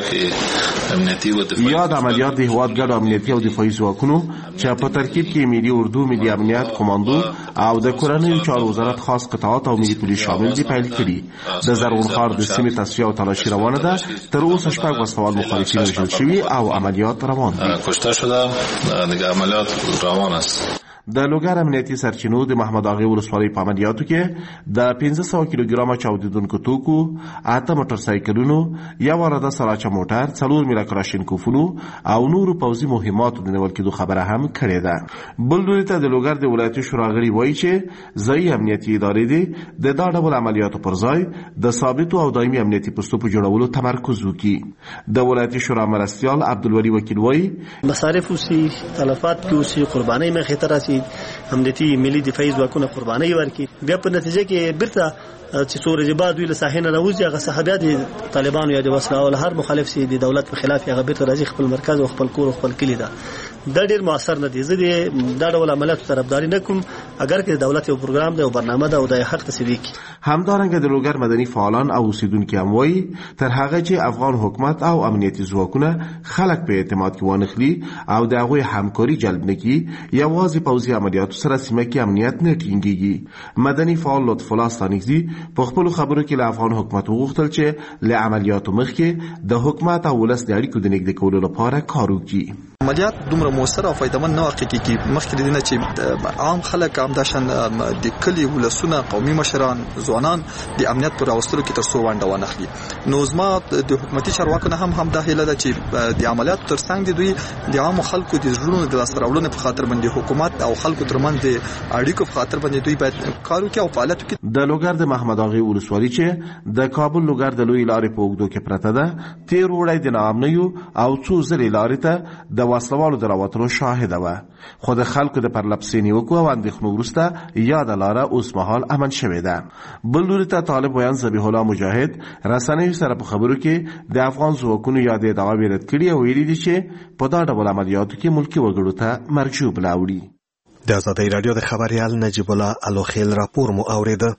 امنیتی و دفاعی یاد عملیات د هیواد ګډو امنیتي او دفاعي ځواکونو چې په ترکیب کې ملي اردو، ملي امنیت، کماندو او د کورنیو چارو وزارت خاص قطعات او ملي پولیس شامل دي پیل کړي. د زرغون ښار د سیمې تصفیه او تلاشي روانه ده. تر اوسه شپږ وسلوال مخالفین وژل شوي او عملیات روان دي. کشته شده دیگه عملیات روان است. د لوګر امنیتي سرچینو د محمد اغې ولسوالۍ په عملیاتو کې د پنځه سوه کیلوګرامه چاودیدونکو توکو، اته موټر سایکلونو، یو عراده سراچه موټر، څلور میله کلاشینکوفونو او نورو پوځي مهماتو د نیول کېدو خبره هم کړې ده. بل لوري ته د لوګر د ولایتي شورا غړي وایي چې ځایي امنیتي ادارې دې د دا ډول عملیاتو پر ځای د ثابتو او دایمي امنیتي پوستو په جوړولو تمرکز وکړي. د ولایتي شورا مرستیال عبدالولي وکیل وایي مصارف اوسي، تلفات کې اوسي، قربانۍ مخې ته راسي، امنیتي ملي دفاعي ځواکونه قربانۍ ورکړي، بیا په نتیجه کې بیرته چې څو ورځې بعد دوی له ساحې نه راوځي، هغه صحابیات د طالبانو یا د وسله هر مخالف سي د دولت په خلاف هغه بیرته راځي خپل مرکز او خپل کور او خپل کلی ده. دا ډیر موثر نه دي. زه د دا ډول عملیاتو طرفداري نه کوم اگر که د دولت یو پروګرام دی او برنامه ده او د حق تسویق. همدارنګه د لوګر مدني فعالان او اوسیدونکو هم وایي تر هغه چې افغان حکومت او امنیتي ځواکونه خلک په اعتماد کې وانخلي او د هغوی همکاري جلب نه کړي، یوازې پوځي عملیاتو سره سیمه کې امنیت نه ټینګېږي. مدني فعال لطف الله ستانکزي په خپلو خبرو کې له افغان حکومت وغوښتل چې له عملیاتو مخکې د حکومت او ولس د اړیکو د نږدې کولو لپاره کار وکړي. عملیات دومره موثر او فایدمن نه واقع کیږي مخکې د دې چې عام خلک هم داشن د کلی ولسونه، قومي مشران، ځوانان د امنیت پر راوستلو کې تر څو ونډه وانخلي. نو زما د حکومتي چارواکو نه هم هم دا هیله ده چې د عملیاتو ترڅنګ د دوی د عام خلکو د ژوند د لاسته راوړنې په خاطر باندې حکومت او خلکو ترمنځ د اړیکو په خاطر باندې دوی باید کار وکړي او فعالیت وکړي. د لوګر د محمد اغې ولسوالي چې د کابل لوګر د لوی لارې په اوږدو کې پرته ده، تیر وړی د ناامنیو او څو ځلې لارې ته د د وسلوالو د راوتلو شاهده وه، خو د خلکو د پرلپسې نیوکو او اندېښنو وروسته یاده لاره اوس مهال امن شوې ده. بل لوري ته طالب ویان ذبیح الله مجاهد رسنیو سره په خبرو کې د افغان ځواکونو یادې ادعاوې رد کړي او ویلي دي چې په دا ډول عملیاتو کې ملکي وګړو ته مرګ ژوبله اوړي. د ازادۍ راډیو د خبریال نجیب الله الوخیل راپور مو اوریده.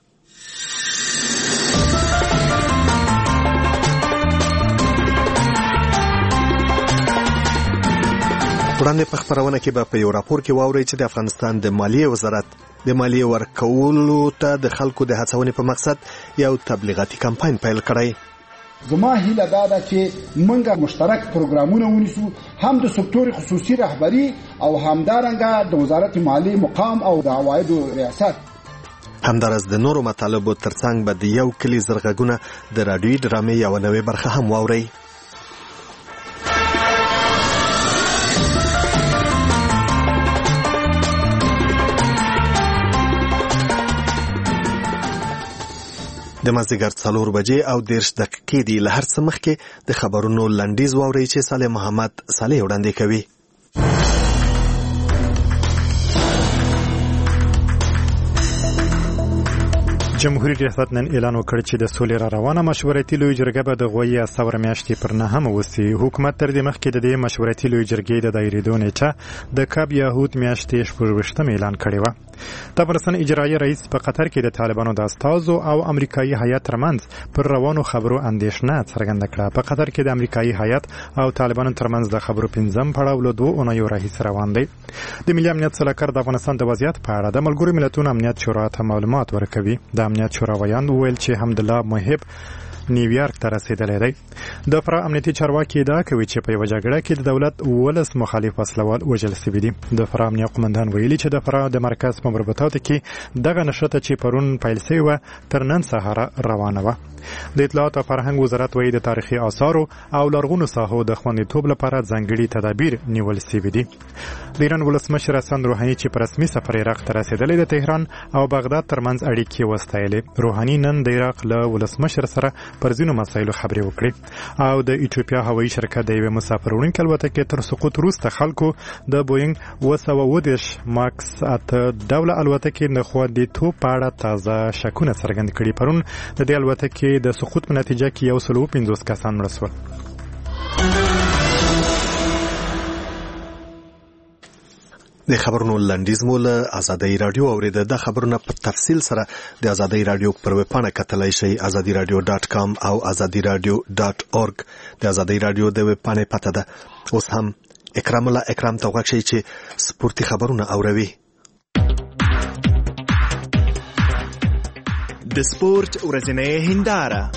وړاندې په خبرونه کې به په یو راپور کې واورئ چې د افغانستان د مالیې وزارت د مالیې ورکولو ته د خلکو د هڅونې په مقصد یو تبلیغاتي کمپاین پیل کړی. زما هیله دا ده چې موږ مشترک پروګرامونه ونیسو، هم د سکتور خصوصي رهبری او همدارنګه د وزارت مالیې مقام او د عوایدو ریاست. همدارس د نورو مطالبو ترڅنګ به د یو کلی زرغږونه د راډیوي ډرامې یوه نوې برخه هم واورئ. د مازدیګر څلور بجې او دېرش دقیقې دي. له هر څه مخکې د خبرونو لنډیز واورئ چې صالح محمد صالح وړاندې کوي. جمهوریت ریاست نن اعلان وکړ چې د سولې را روانه مشورتي لوی جرګه به د غوي ثور میاشتې پر نهمه وسی. حکومت تر دې مخکې د دې مشورتي لوی جرګې د دایریدو نیټه د کاب یهود میاشتې شپږویشتم اعلان کړې وه. د افغانستان اجرایي رئیس په قطر کې د طالبانو د استازو او امریکایي هیئت ترمنځ پر روانو خبرو اندېښنه څرګنده کړه. په قطر کې د امریکایي هیئت او طالبانو ترمنځ د خبرو پنځم پړاو له دوه اونیو راهیسې روان دی. د ملي امنیت سلاکار د افغانستان د وضعیت په اړه د ملګرو ملتونو امنیت شورا ته معلومات ورکوي. د امنیت شوراویان وویل چې حمدالله محب نیویارک ته رسیدلی دی. د فرا امنیتي چارواکي ادعا کوي چې په یوه جګړه کې د دولت ولس مخالف وسلوال وژل سوي دي. د فرا امنیه قومندان ویلي چې د فرا د مرکز په مربوطاتو کې دغه نښته چې پرون پیل سوې وه تر نن سهاره روانه وه. د اطلاعات او فرهنګ وزارت وایي د تاریخي آثارو او لرغونو ساحو د خوندیتوب لپاره ځانګړي تدابیر نیول سوي دي. د ایران ولسمشر حسن روحاني چې په رسمي سفر عراق ته رسېدلی د تهران او بغداد ترمنځ اړیکې وستایلې. روحاني نن د عراق له ولسمشر سره پر ځینو مسایلو خبرې وکړې او د ایتوپیا هوایي شرکت د یوې مسافر وړونکې الوتکې تر سقوط وروسته خلکو د بوینګ اوه سوه اوه دېرش ماکس اته ډوله الوتکې د خوندیتوب په اړه تازه شکونه څرګند کړي. پرون د دې الوتکې د سقوط په نتیجه کې یو سل اوه پنځوس کسان مړه شول. د خبرونو لنډیز مو له ازادۍ راډیو اوریده. د خبرونه په تفصیل سره د ازادۍ راډیو پر ویب پاڼه کتلای شئ ازادي راډیو ډاټ کام او ازادي راډیو ډاټ اورګ. د ازادۍ راډیو د ویب پاڼې پته ده. اوس هم اکرام الله اکرام ته وغږ شئ چې سپورتي خبرونه اوروي. د سپورت ورځنۍ هنداره.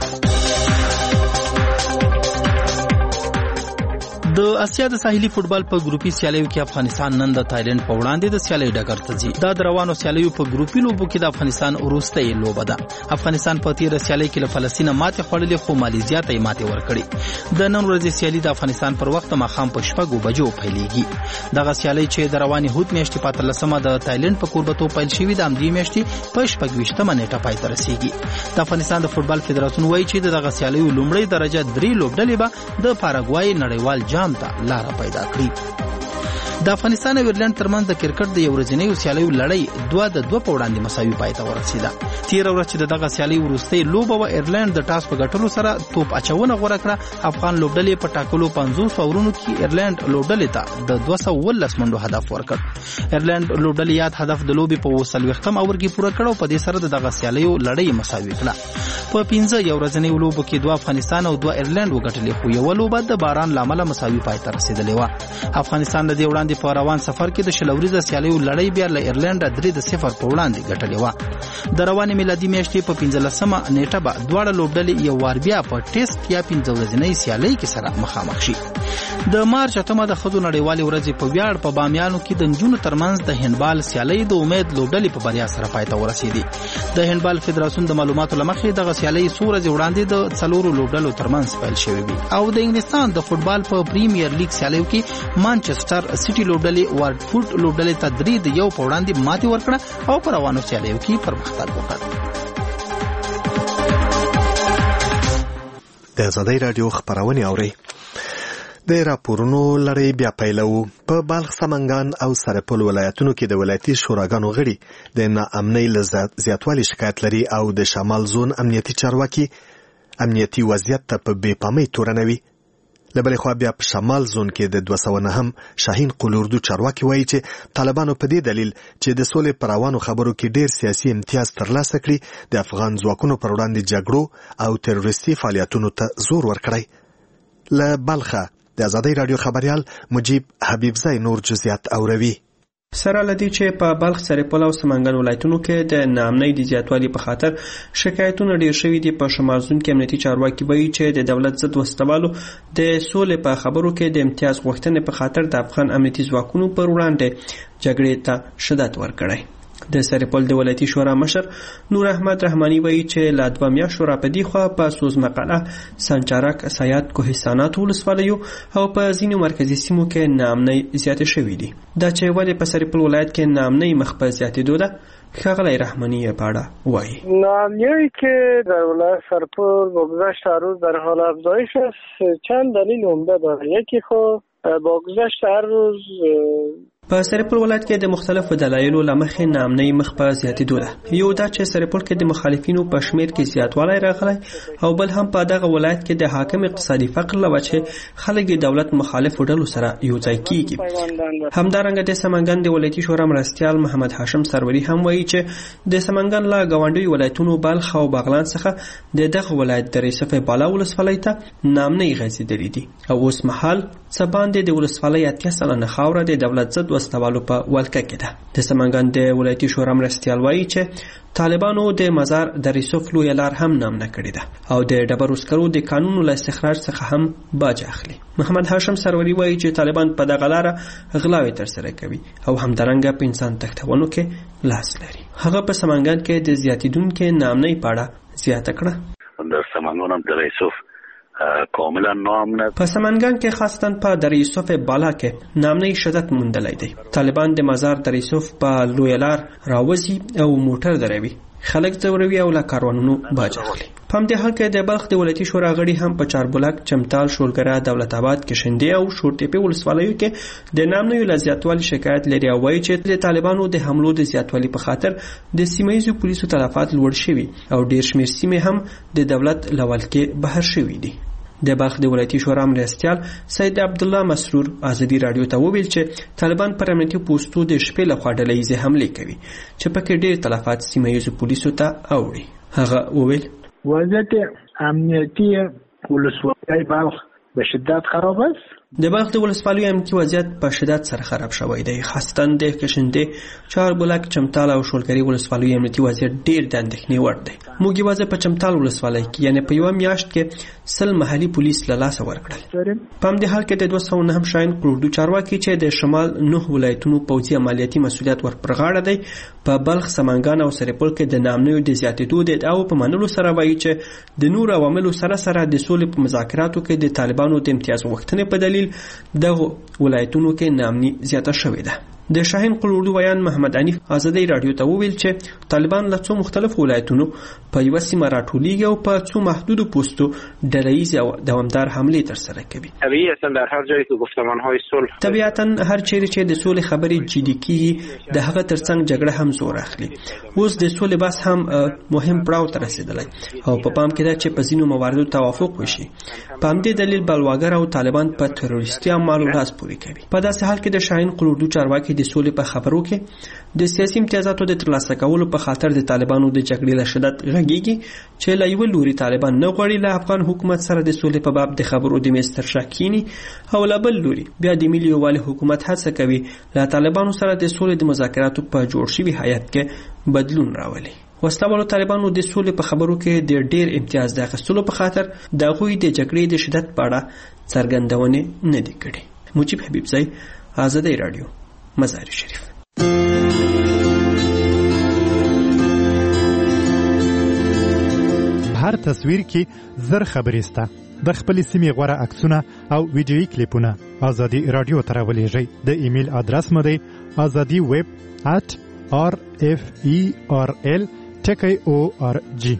د اسیا د ساحلي فوتبال په ګروپي سیالیو کې افغانستان نن د تایلند په وړاندې د سیالۍ ډګر ته ځي. دا د روانو سیالیو په ګروپي لوبو کې د افغانستان وروستۍ لوبه ده. افغانستان په تیره سیالۍ کې له فلسطین ماتې خوړلې خو مالیزیا ته یې ماتې ورکړې. د نن ورځې سیالي د افغانستان پر وخت ماښام په شپږو بجو پیلېږي. دغه سیالۍ چې د روانې هوت میاشتې په اتلسمه د تایلند په کوربتوب پیل شوې ده همدې میاشتې په شپږویشتمه نیټه پای ته رسېږي. د افغانستان د فوتبال فدراسیون وایي چې دغه سیالیو لومړۍ درجه درې لوبډلې به د پاراګوای نړیوال جام ته لاره پیدا کړی. د افغانستان او ایرلند ترمنځ د کرکټ د یو ورځنیو سیالیو لړۍ دوه د دوه په وړاندې مساوي پای ته ورسېده. تېره ورځ چې دغه سیالۍ وروستۍ لوبه وه ایرلند د ټاس په ګټلو سره توپ اچونه غوره کړه. افغان لوبډلې په ټاکلو پنځوس اورونو کې ایرلند لوبډلې ته د دوه سوه اوولس منډو هدف ورکړ. ایرلند لوبډلې یاد هدف د لوبې په اووه څلوېښتم اور کې پوره کړ او په دې سره د دغه سیالیو لړۍ مساوي کړه. په پنځه یو ورځنیو لوبو کې دوه افغانستان او دوه ایرلند وګټلې خو یوه لوبه د باران له امله مساوي پای ته رسېدلې وه. افغانستان د دې وړاندې په روان سفر کې د شل ورځې سیالیو لړۍ بیا له ایرلند درې د صفر په وړاندې ګټلې وه. د روانې میلادي میاشتې په پنځلسمه نیټه به دواړه لوبډلې یو وار بیا په ټیسټ یا پنځه ورځنۍ سیالۍ کې سره مخامخ شي. د مارچ اتمه د ښځو نړیوالې ورځې په ویاړ په بامیانو کې د نجونو ترمنځ د هندبال سیالۍ د امید لوبډلې په بریا سره پای ته ورسېدې. د هندبال فدراسیون د معلوماتو له مخې دغه سیالۍ څو ورځې وړاندې د څلورو لوبډلو ترمنځ پیل شوې وي او د انګلستان د فوتبال په پریمیر لیګ سیالیو کې مانچسټر سټي لوبډلې وارډفورډ لوبډلې ته درې د یو په وړاندې ماتې ورکړه او په روانو سیالیو کې پرمختګ وکړ. د ازادۍ راډیو خبرونه اوري. د راپورونو لړۍ بیا پیلو. په بلخ، سمنګان او سرپل ولایتونو کې د ولایتي شوراګانو غړي د ناامنۍ له زیاتوالي شکایت لري او د شمال زون امنیتي چارواکي امنیتي وضعیت ته په بې پامۍ تورنوي. له بلې خوا بیا په شمال زون کې د دوه سوه نهم شاهین قلوردو چارواکي وایي چې طالبانو په دې دلیل چې د سولې پر روانو خبرو کې ډېر سیاسي امتیاز ترلاسه کړي د افغان ځواکونو پر وړاندې جګړو او تروریستي فعالیتونو ته زور ورکړی. له بلخه د ازادۍ رادیو خبریال مجیب حبیبزی نور جزئیات اوروي. سره لدی چې په بلخ، سرپل او سمنګان ولایتونو کې د ناامنۍ د زیاتوالي په خاطر شکایتونه ډیر شوي دي. په شمال زون کې امنیتي چارواکي وایي چې د دولت ضد وسوالو د سولې په خبرو کې د امتیاز غوښتنې په خاطر د افغان امنیتي ځواکونو پر وړاندې جګړې ته شدت ورکړی. د سرپل د ولایتي شورا مشر نور احمد رحماني وایي چې لا دوه میاشتو راپدې خوا په سوزمقله، سنچارک، سیاد، کوهستانات ولسوالیو او په ځینو مرکزي سیمو کې ناامنۍ زیاتې شوې دي. دا چې ولې په سرپل ولایت کې ناامنۍ مخ په زیاتېدو ده، ښاغلی رحمانی یې په اړه وایي. ناامنی که در ولایت سرپل با گذشت هر روز در حال افزایش است، چند دلیل عمده داره. یکی خب با گذشت هر روز په سرپل ولایت کې د مختلفو دلایلو له مخې ناامنۍ مخ په زیاتېدو ده. یو دا چې سرپل کې د مخالفینو په شمیر کې زیاتوالی راغلی او بل هم په دغه ولایت کې د حاکم اقتصادي فقر له وجې خلک د دولت مخالفو ډلو سره یو ځای کیږي. همدارنګه د سمنګان د ولایتي شورا مرستیال محمد هاشم سروري هم وایي چې د سمنګان له ګاونډیو ولایتونو بلخ او بغلان څخه د دغه ولایت د ریسف بالا ولسوالۍ ته ناامنۍ غځېدلې دي او اوس مهال څه باندې د ولسوالۍ اتیا سلنه خاوره د دولت ضد وسوالو په ولکه کې ده. د سمنګان د ولایتي شورا مرستیال وایي چې طالبانو د مزار د ریسوف لویه لار هم نامنه کړې ده او د ډبرو سکرو د قانون له استخراج څخه هم باج اخلي. محمد هاشم سروري وایي چې طالبان په دغه لاره غلاوې ترسره کوي او همدارنګه په انسان تښتونو کې لاس لري. هغه په سمنګان کې د زیاتېدونکې ناامنۍ په اړه زیاته کړه. در سمنګان هم د ریسوف کاملا ناامنه. په سمنګان کې خاصتاً په دریسوف بالا کې ناامنۍ شدت موندلی دی. طالبان د مزار دریسوف په لویه لار راوځي او موټر دروي، خلک ځوروي او له کاروانونو باج اخلي. په همدې حال کې د بلخ د ولایتي شورا غړي هم په چاربلاک، چمتال، شولګره، دولت آباد، کشندې او شورتېپې ولسوالیو کې د ناامنیو له زیاتوالي شکایت لري او وایي چې د طالبانو د حملو د زیاتوالي په خاطر د سیمه ییزو پولیسو تلفات لوړ شوي او ډېر شمېر سیمې هم د دولت له ولکې بهر شوي دي. د بلخ د ولایتي شورا مرستیال سید عبدالله مسرور ازادي رادیو ته وویل چې طالبان پر امنیتي پوستو د شپې لخوا ډلهییزې حملې کوي چې پکې ډېر تلفات سیمه ییزو پولیسو ته اوړي. هغه وویل وضعیت امنیتی ولسوالی بلخ به شدت خراب است. د بلخ د ولسوالیو امنیتي وضعیت په شدت سره خراب شوی دی. خاصتاً د کشندې، چاربلاک، چمتال او شولګرې ولسوالیو امنیتي وضعیت ډېر د اندېښنې وړ دی. موږ یوازې په چمتال ولسوالۍ کې یعنې په یوه میاشت کې سل محلي پولیس له لاسه ورکړل. په همدې حال کې د دوه سوه نهم شاهین قلوردو چارواکي چې د شمال نهه ولایتونو پوځي عملیاتي مسؤلیت ور پر غاړه دی، په بلخ، سمنګان او سرپل کې د ناامنیو د زیاتېدو د ادعاو په منلو سره وایي چې د نور عواملو سره سره د سولې په مذاکراتو کې د طالبانو د امتیاز غوښتنې په دلیل دغه ولایتونو کې ناامني زیاته شوې ده. د شاهین قلوردو ویان محمد عنیف ازادۍ رادیو ته وویل چې طالبان له څو مختلفو ولایتونو په یوه سیمه راټولیږي او په څو محدودو پوستو ډلهییزې او دوامدار حملې ترسره کوي. طبیعي اصلا در هر جایی که گفتمانهای صلح طبیعتا هر چیرې چې د سولې خبرې جدي کیږي د هغه ترڅنګ جګړه هم زور اخلي. اوس د سولې بحث هم مهم پړاو ته رسېدلی او په پام کې ده چې په ځینو مواردو توافق وشي. په همدې دلیل بلواګر او طالبان په تروریستي اعمالو لاس پورې کوي. په داسې حال کې د شاهین قلوردو چارواکي د سولې په خبرو کې د سیاسي امتیازاتو د ترلاسه کولو په خاطر د طالبانو د جګړې له شدت غږیږي چې له یوه لوري طالبان نه غواړي له افغان حکومت سره د سولې په باب د خبرو د میز تر شا کینی او له بل لوري بیا د ملي یووالي حکومت هڅه کوي له طالبانو سره د سولې د مذاکراتو په جوړ شوي هیات کې بدلون راولي. وسلهوالو طالبانو د سولې په خبرو کې د ډېر امتیاز د اخیستلو په خاطر د هغوی د جګړې د شدت په اړه څرګندونې نه دي کړې. مجیب حبیبزی، ازادۍ رادیو، مزار شریف. هر تصویر کې زر خبرې سته. د خپلې سیمې غوره عکسونه او ویډیویي کلیپونه ازادي رادیو ته راولېږئ. د ایمیل ادرس مو دی ازادي ویب ات آر اف ای آر ال ټکی او آر جی.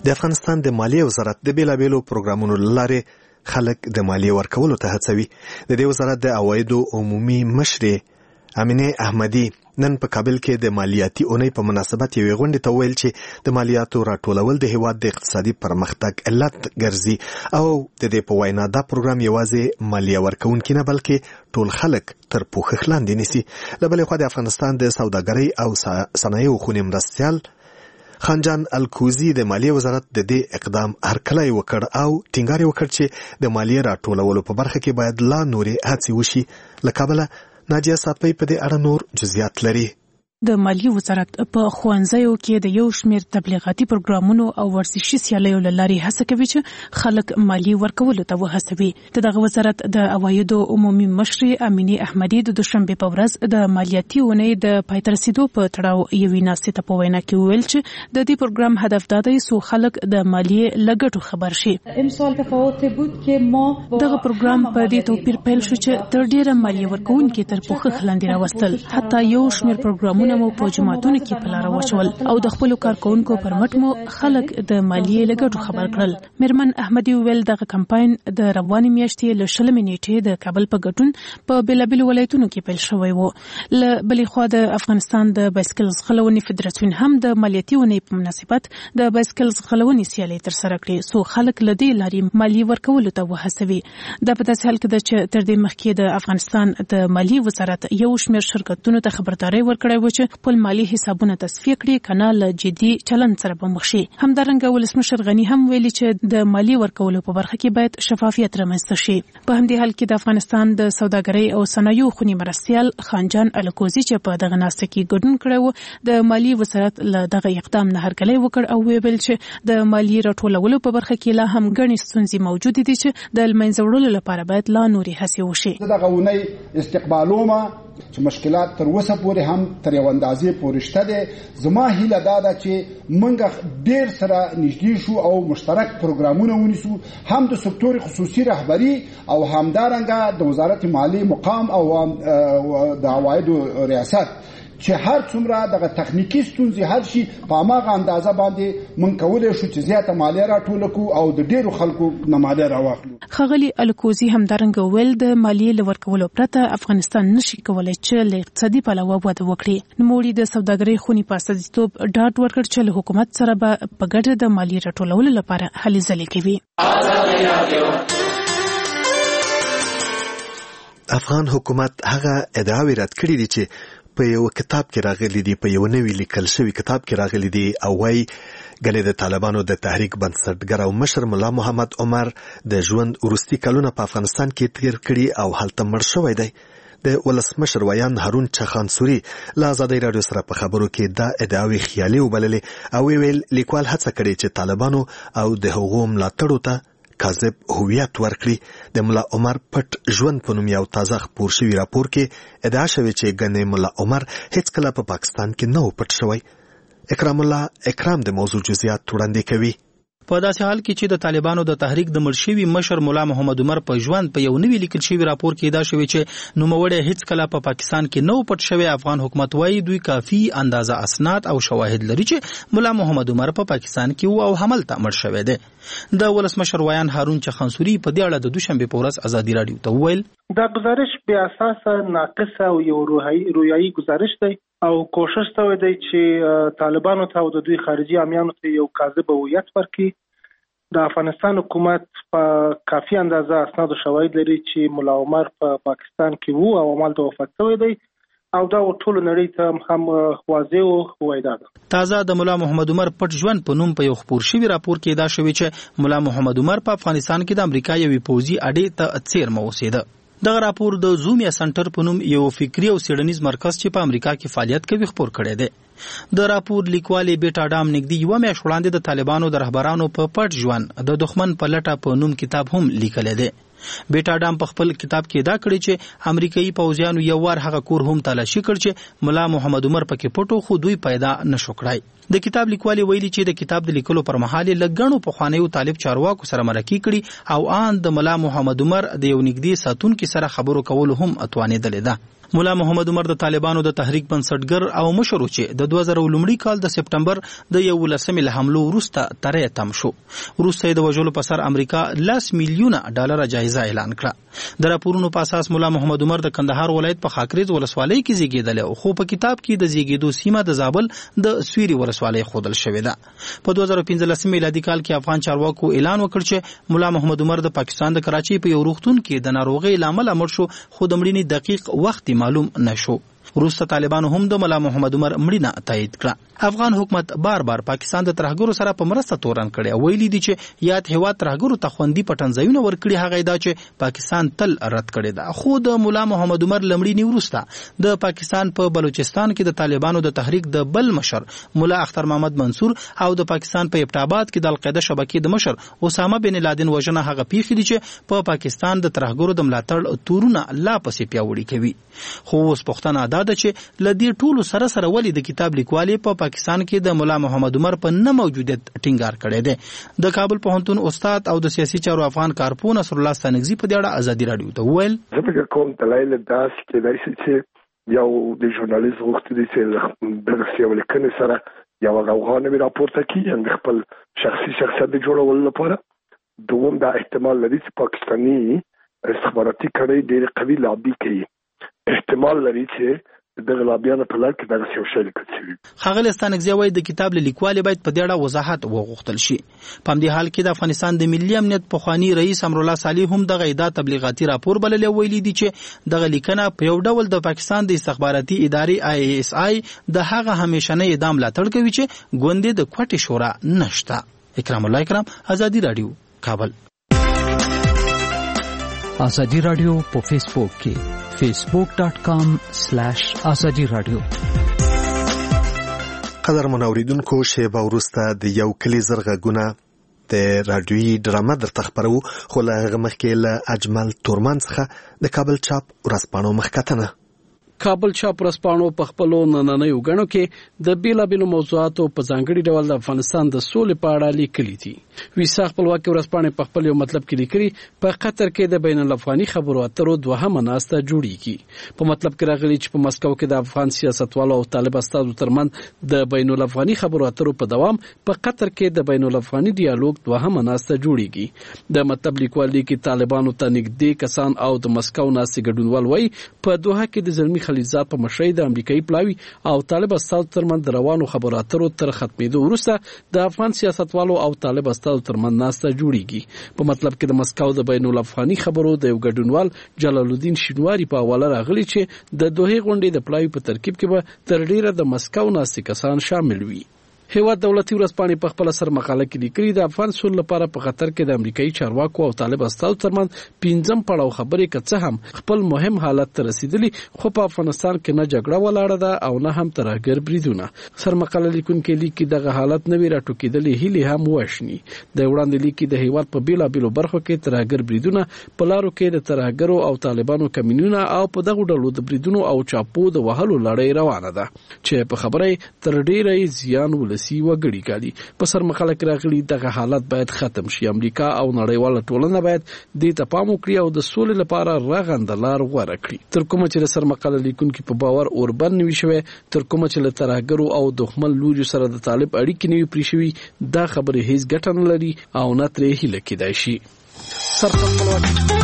د افغانستان د مالیې وزارت د بیلابیلو پروګرامونو لارې خلک د مالیې ورکولو ته هڅوي. د دې وزارت د عوایدو عمومي مشرې امینه احمدی نن په کابل کې د مالیاتي اونۍ په مناسبت یوې غونډې ته ویل چې د مالیاتو راټولول د هیواد د اقتصادي پرمختګ علت ګرځي او د دې په وینا دا پروګرام یوازې مالیه ورکوونکي نه بلکې ټول خلک تر پوښښ لاندې نیسي. له بلې خوا د افغانستان د سوداګرۍ او صنایعو خونې مرستیال خانجان الکوزی د مالیې وزارت د دې اقدام هرکلی وکړ او ټینګار یې وکړ چې د مالیې راټولولو په برخه کې باید لا نورې هڅې وشي. له کابله ناجیه صافی په دې اړه نور جزئیات لري. د مالیې وزارت په ښوونځیو کې د یو شمېر تبلیغاتي پروګرامونو او ورزشي سیالیو له لارې هڅه کوي چې خلک مالیې ورکولو ته وهڅوي. د دغه وزارت د عوایدو عمومي مشرې امینه احمدی د دوشنبې په ورځ د مالیاتي اونۍ د پای ته رسیدو په تړاو یوې ناستې ته په وینا کې وویل چې د دې پروګرام هدف دا دی څو خلک د مالیې له ګټو خبر شي. دغه پروګرام په دې توپیر پیل شو چې تر ډیره مالیې ورکوونکي تر پوښښ لاندې راوستل. حتی یو شمېر پروګرامونه مو په جماعتونو کې په لاره واچول او د خپل کارکونکو پر مټ مو خلک د مالیې له ګټو خبر کړل. میرمن احمدی ویل دغه کمپاین د روانې میاشتې له شلمې نیټې د کابل په ګډون په بیلابیلو ولایتونو کې پیل شوی و. له بلې خوا د افغانستان د بایسکل ځغلونې فدراسیون هم د مالیاتي اونۍ په مناسبت د بایسکل ځغلونې سیالۍ ترسره کړې څو خلک له دې لارې مالیې ورکولو ته وهڅوي. دا په داسې حال کې ده چې تر دې مخکې د افغانستان د مالیې وزارت یو شمېر شرکتونو ته خبرداری ورکړی و چې خپل مالی حسابونه تصفیه کړي کنه له جدي چلند سره به مخ شي. همدارنګه ولسمشر غنی هم ویلي چې د مالی ورکولو په برخه کې باید شفافیت رامنځته شي. په همدې حال کې د افغانستان د سوداګرۍ او صنایعو خونې مرستیال خانجان الکوزی چې په دغه ناسته کې ګډون کړی و د مالی وزارت له دغه اقدام نه هرکلی وکړ او ویل چې د مالی راټولولو په برخه کې لا هم ګڼې ستونزې موجود دي چې د لمنځه وړلو لپاره باید لا نورې هڅې وشي. دغه اونۍ استقبالومه چې مشکلات تر اوسه پورې هم تر یو اندازې پورې شته دي. زما هیله دا ده چې موږ ډېر سره نږدې شو او مشترک پروګرامونه ونیسو هم د سکتور خصوصي رهبري او همدارنګه د وزارت مالیې مقام او د عوایدو ریاست چې هر څومره دغه تخنیکی ستونزې حل شي په هماغه اندازه باندې موږ کولی شو چې زیاته مالیه راټوله کړو او د ډېرو خلکو نه مالیه راواخلو. ښاغلي الکوزي همدارنګه ویل د مالیې له ورکولو پرته افغانستان نشي کولی چې له اقتصادي پلوه وده وکړي. نوموړي د سوداګرۍ خونې په استازیتوب ډاډ ورکړ چې له حکومت سره به په ګډه د مالیې راټولولو لپاره هلې ځلې کوي. افغان حکومت هغه ادعاوې رد کړې دي چې په یو کتاب کې راغلي دي، په یو نوی لیکل شوی کتاب کې راغلي دي او وايي ګلې د طالبانو د تحریک بنسټګر او مشر ملا محمد عمر د ژوند وروستي کلونه په افغانستان کې تیر کړي او هلته مړ شوی دی. د ولسمشر ویان هارون چخانسوري له ازادۍ راډیو سره په خبرو کې دا ادعاوې خیالي وبللې او ویل لیکوال هڅه کړې چې طالبانو او د هغو ملاتړو ته کاذب هویت ورکړي. د ملا عمر پټ ژوند په نوم یو تازه خپور شوی راپور کې ادعا شوې چې ګنې ملا عمر هیڅ کله په پاکستان کې نه و پټ شوی. اکرام الله اکرام د موضوع جزئیات وړاندې کوي. په داسې حال کې چې د طالبانو د تحریک د مړ شوي مشر مولا محمد عمر په ژوند په یو نوی لیکل شوی راپور کې دا شوی چې نوموړی هیڅ کله په پاکستان کې نه و پټ شوی. افغان حکومت وايي دوی کافي اندازه اسناد او شواهد لري چې مولا محمد عمر په پاکستان کې و او هملته مړ شوی دی. د ولسمشر ویان هارون چخانسوري په دې اړه د دوشنبه په ورځ ازادي راډیو ته وویل دا گزارش بې اساسه ناقصه او یو رویايي گزارش دی او کوشش شوی دی چې طالبانو ته او د دوی خارجي عامیانو ته یو کاذب هویت ورکړي. د افغانستان حکومت په کافي اندازه اسناد او شواهد لري چې مولا عمر په پاکستان کې وو او همالته وفات شوی دی او دا ټول نړۍ ته هم واضح او وایدا ده. تازه د مولا محمد عمر پټ ژوند په نوم په یو خپور شوی راپور کې دا شوی چې مولا محمد عمر په افغانستان کې د امریکا یوې پوځي اډې ته څیرمه اوسېده. دغه راپور د زومیا سنټر په نوم یو فکری او څیړنیز مرکز چې په امریکا کې فعالیت کوي خپور کړی دی. د راپور لیکوالې بیټا ډام نږدې یوه میاشت وړاندې د طالبانو د رهبرانو په پټ ژوند د دښمن په لټه په نوم کتاب هم لیکلی دی. بیټا ډام په خپل کتاب کې دا کړی چې امریکایي پوځیانو یو وار هغه کور هم تلاشي کړ چې مولا محمد عمر پکې پټو خو دوی پیدا نشو کړای. د کتاب لیکوالي ویلي چې د کتاب د لیکلو پر مهال لګڼو په خوانیو طالب چارواکو سره مرکه کړي او آن د مولا محمد عمر د یو نږدې ساتونکو سره خبرو کول هم اتوانېدل ده. مولا محمد عمر د طالبانو د تحریک بنسټګر او مشر چې د دوه زره لومړي کال د سپټمبر د یولسمې له حملو وروسته ترې تم شو. وروسته د وژلو په سر امریکا لاس میلیونه ډالر جایزه اعلان کړه. د راپورونو په اساس مولا محمد عمر د کندهار ولایت په خاکریز ولسوالۍ کې زیږیدلی، خو په کتاب کې د زیږیدو سیمه د زابل د سویری ولسوالۍ ښودل شوې ده. په دوه زره پنځلس میلادي کال کې افغان چارواکو اعلان وکړ چې مولا محمد عمر د پاکستان د کراچۍ په یو روغتون کې د ناروغۍ له امله مړ شو، خو د مړینې دقیق وخت معلوم نشو. وروسته طالبانو هم د مولا محمد عمر مړینه تایید کړه. افغان حکومت بار بار پاکستان د ترهګرو سره په مرسته تورن کړي او ویلي دي چې یاد هیواد ترهګرو ته خوندي پټنځایونه ورکړي. هغه دا چې پاکستان تل رد کړي ده. خو د مولا محمد عمر لمړینې وروسته د پاکستان په بلوچستان کې د طالبانو د تحریک د بل مشر مولا اختر محمد منصور او د پاکستان په ابټاباد کې د القاعده شبکې د مشر اسامه بن لادن وژنه هغه پیښې دي چې په پاکستان د ترهګرو د ملاتړ تورونه لا پسې پیاوړي کوي. خو اوس پوښتنه دا ده چې لدی ټولو سره سره ولې د کتاب لیکوالې په پاکستان کې د مولا محمد عمر په نه موجودیت ټینګار کړی دی. د کابل پوهنتون استاد او د سیاسي چارو افغان کارپون نصر الله ستانګزي په دې اړه ازادي رادیو ته وویل زه فکر کوم دلایل داسې کېدای شي چې یو د ژورنالیست غوښتنې چې دغه یو لیکنې سره یو غوغا نه وي راپورته کړي د خپل شخصي شخصیت د جوړولو لپاره. دوم دا احتمال لري چې پاکستاني استخباراتي کړۍ ډېرې قوي لابي کوي. احتمال لري چې دغه لابیانو په لړ کې دغه یو شی لیکل شوی. ښاغلی ستانکزی وایي د کتاب له لیکوالې باید په دې اړه وضاحت وغوښتل شي. په همدې حال کې د افغانستان د ملي امنیت پخواني رئیس امرالله صالح هم دغه ادعا تبلیغاتي راپور بللی. ویلي دي چې دغه لیکنه په یو ډول د پاکستان د استخباراتي ادارې آی اس آی د هغه همیشنۍ ادعا ملاتړ کوي چې ګوندې د کوټې شورا نشته. اکرام الله اکرام، ازادي رادیو، کابل. ازادي رادیو په فیسبوک کې facebook dot com slash azadi radio. قدر منوریدونکو شیبه وروسته د یو کلی زرغږونه د رادیویي ډرامه درته خپرو، خو له هغه مخکې له اجمل تورمان څخه د کابل چاپ ورځپاڼو مخکتنه. کابل چاپ ورځپاڼو په خپلو نننیو غڼو کې د بیلابیلو موضوعاتو په ځانګړي ډول د افغانستان د سولې په اړه لیکلي دي. ویسا خپلواکي ورځپاڼې په خپل یو مطلب کې لیکلي په قطر کې د بین الافغاني خبرو اترو دوهمه ناسته جوړیږي. په مطلب کې راغلي چې په مسکو کې د افغان سیاستوالو او طالب استادو ترمنځ د بین الافغاني خبرو اترو په دوام په قطر کې د بین الافغاني ډیالوګ دوهمه ناسته جوړیږي. د مطلب لیکوال لیکي طالبانو ته نږدې کسان او د مسکو ناستې ګډونوال وایي په دوحه کې د زلمی خلیلزاد په مشرۍ د امریکایي پلاوي او طالب استادو ترمنځ د روانو خبرو اترو تر ختمېدو وروسته د افغان سیاستوالو او طالب استادو ترمنځ ناسته جوړیږي. په مطلب کې د مسکو د بین الافغاني خبرو د یو ګډونوال جلال الدین شینواری په حواله راغلی چې د دوحې غونډې د پلاوي په ترکیب کې به تر ډیره د مسکو ناستې کسان شامل وي. هیواد دولتي ورځپاڼې په خپل سر مقاله کې لیکلي د افغان سولې لپاره په خطر کې د امریکایي چارواکو او طالب استادو ترمنځ پنځم پړاو خبرې که څه هم خپل مهم حالت ته رسیدلی، خو په افغانستان کې نه جګړه ولاړه ده او نه هم ترهګر بریدونه. سر مقاله لیکونکي لیکي دغه حالت نوی راټوکېدلې هیلې هم وشني. د وړاندې لیکي د هیواد په بیلابیلو برخو کې ترهګر بریدونه، په لارو کې د ترهګرو او طالبانو کمینونه او په دغه ډلو د بریدونو او چاپو د وهلو لړۍ روانه ده چې په خبره تر ډیره زیان ولسی وګړي کالي. په سر مقاله کې راغلي دغه حالت باید ختم شي. امریکا او نړیواله ټولنه باید دې ته پام وکړي او د سولې لپاره رغنده لار غوره کړي. تر کومه چې د سر مقاله لیکونکي په باور اوربن نوي شوی، تر کومه چې له ترهګرو او دښمن لوري سره د طالب اړیکې نوي پرې شوي، دا خبره هیڅ ګټه نه لري او نه ترې هیله کېدای شي. سر خپلواکي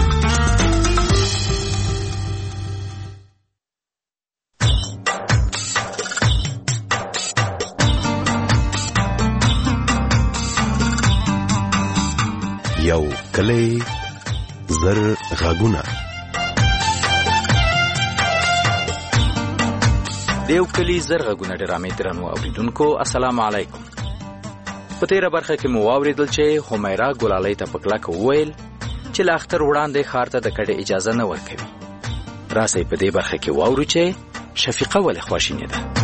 یو کلی زر غږونه. دیو کلی زر غږونه ډرامې درنو اوریدونکو السلام علیکم. په تیره برخه کې مو واوریدل چې همیرا ګلالۍ ته په کلکه وویل چې له اختر وړاندې ښار ته د کډې اجازه نه ورکوي. راسئ په دې برخه کې واورو چې شفیقه ولې خواشینې ده.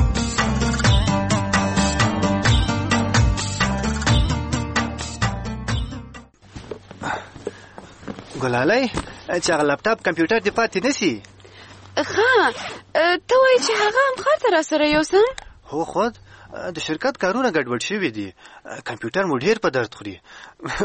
ګلالۍ چې هغه لپټاپ کمپیوټر دې پاتې نشي. ښه ته وایې چې هغه هم ښار ته راسره یوسم؟ هو خود د شرکت کارونه ګډوډ شوي دي، کمپیوټر مو ډېر په درد خوري.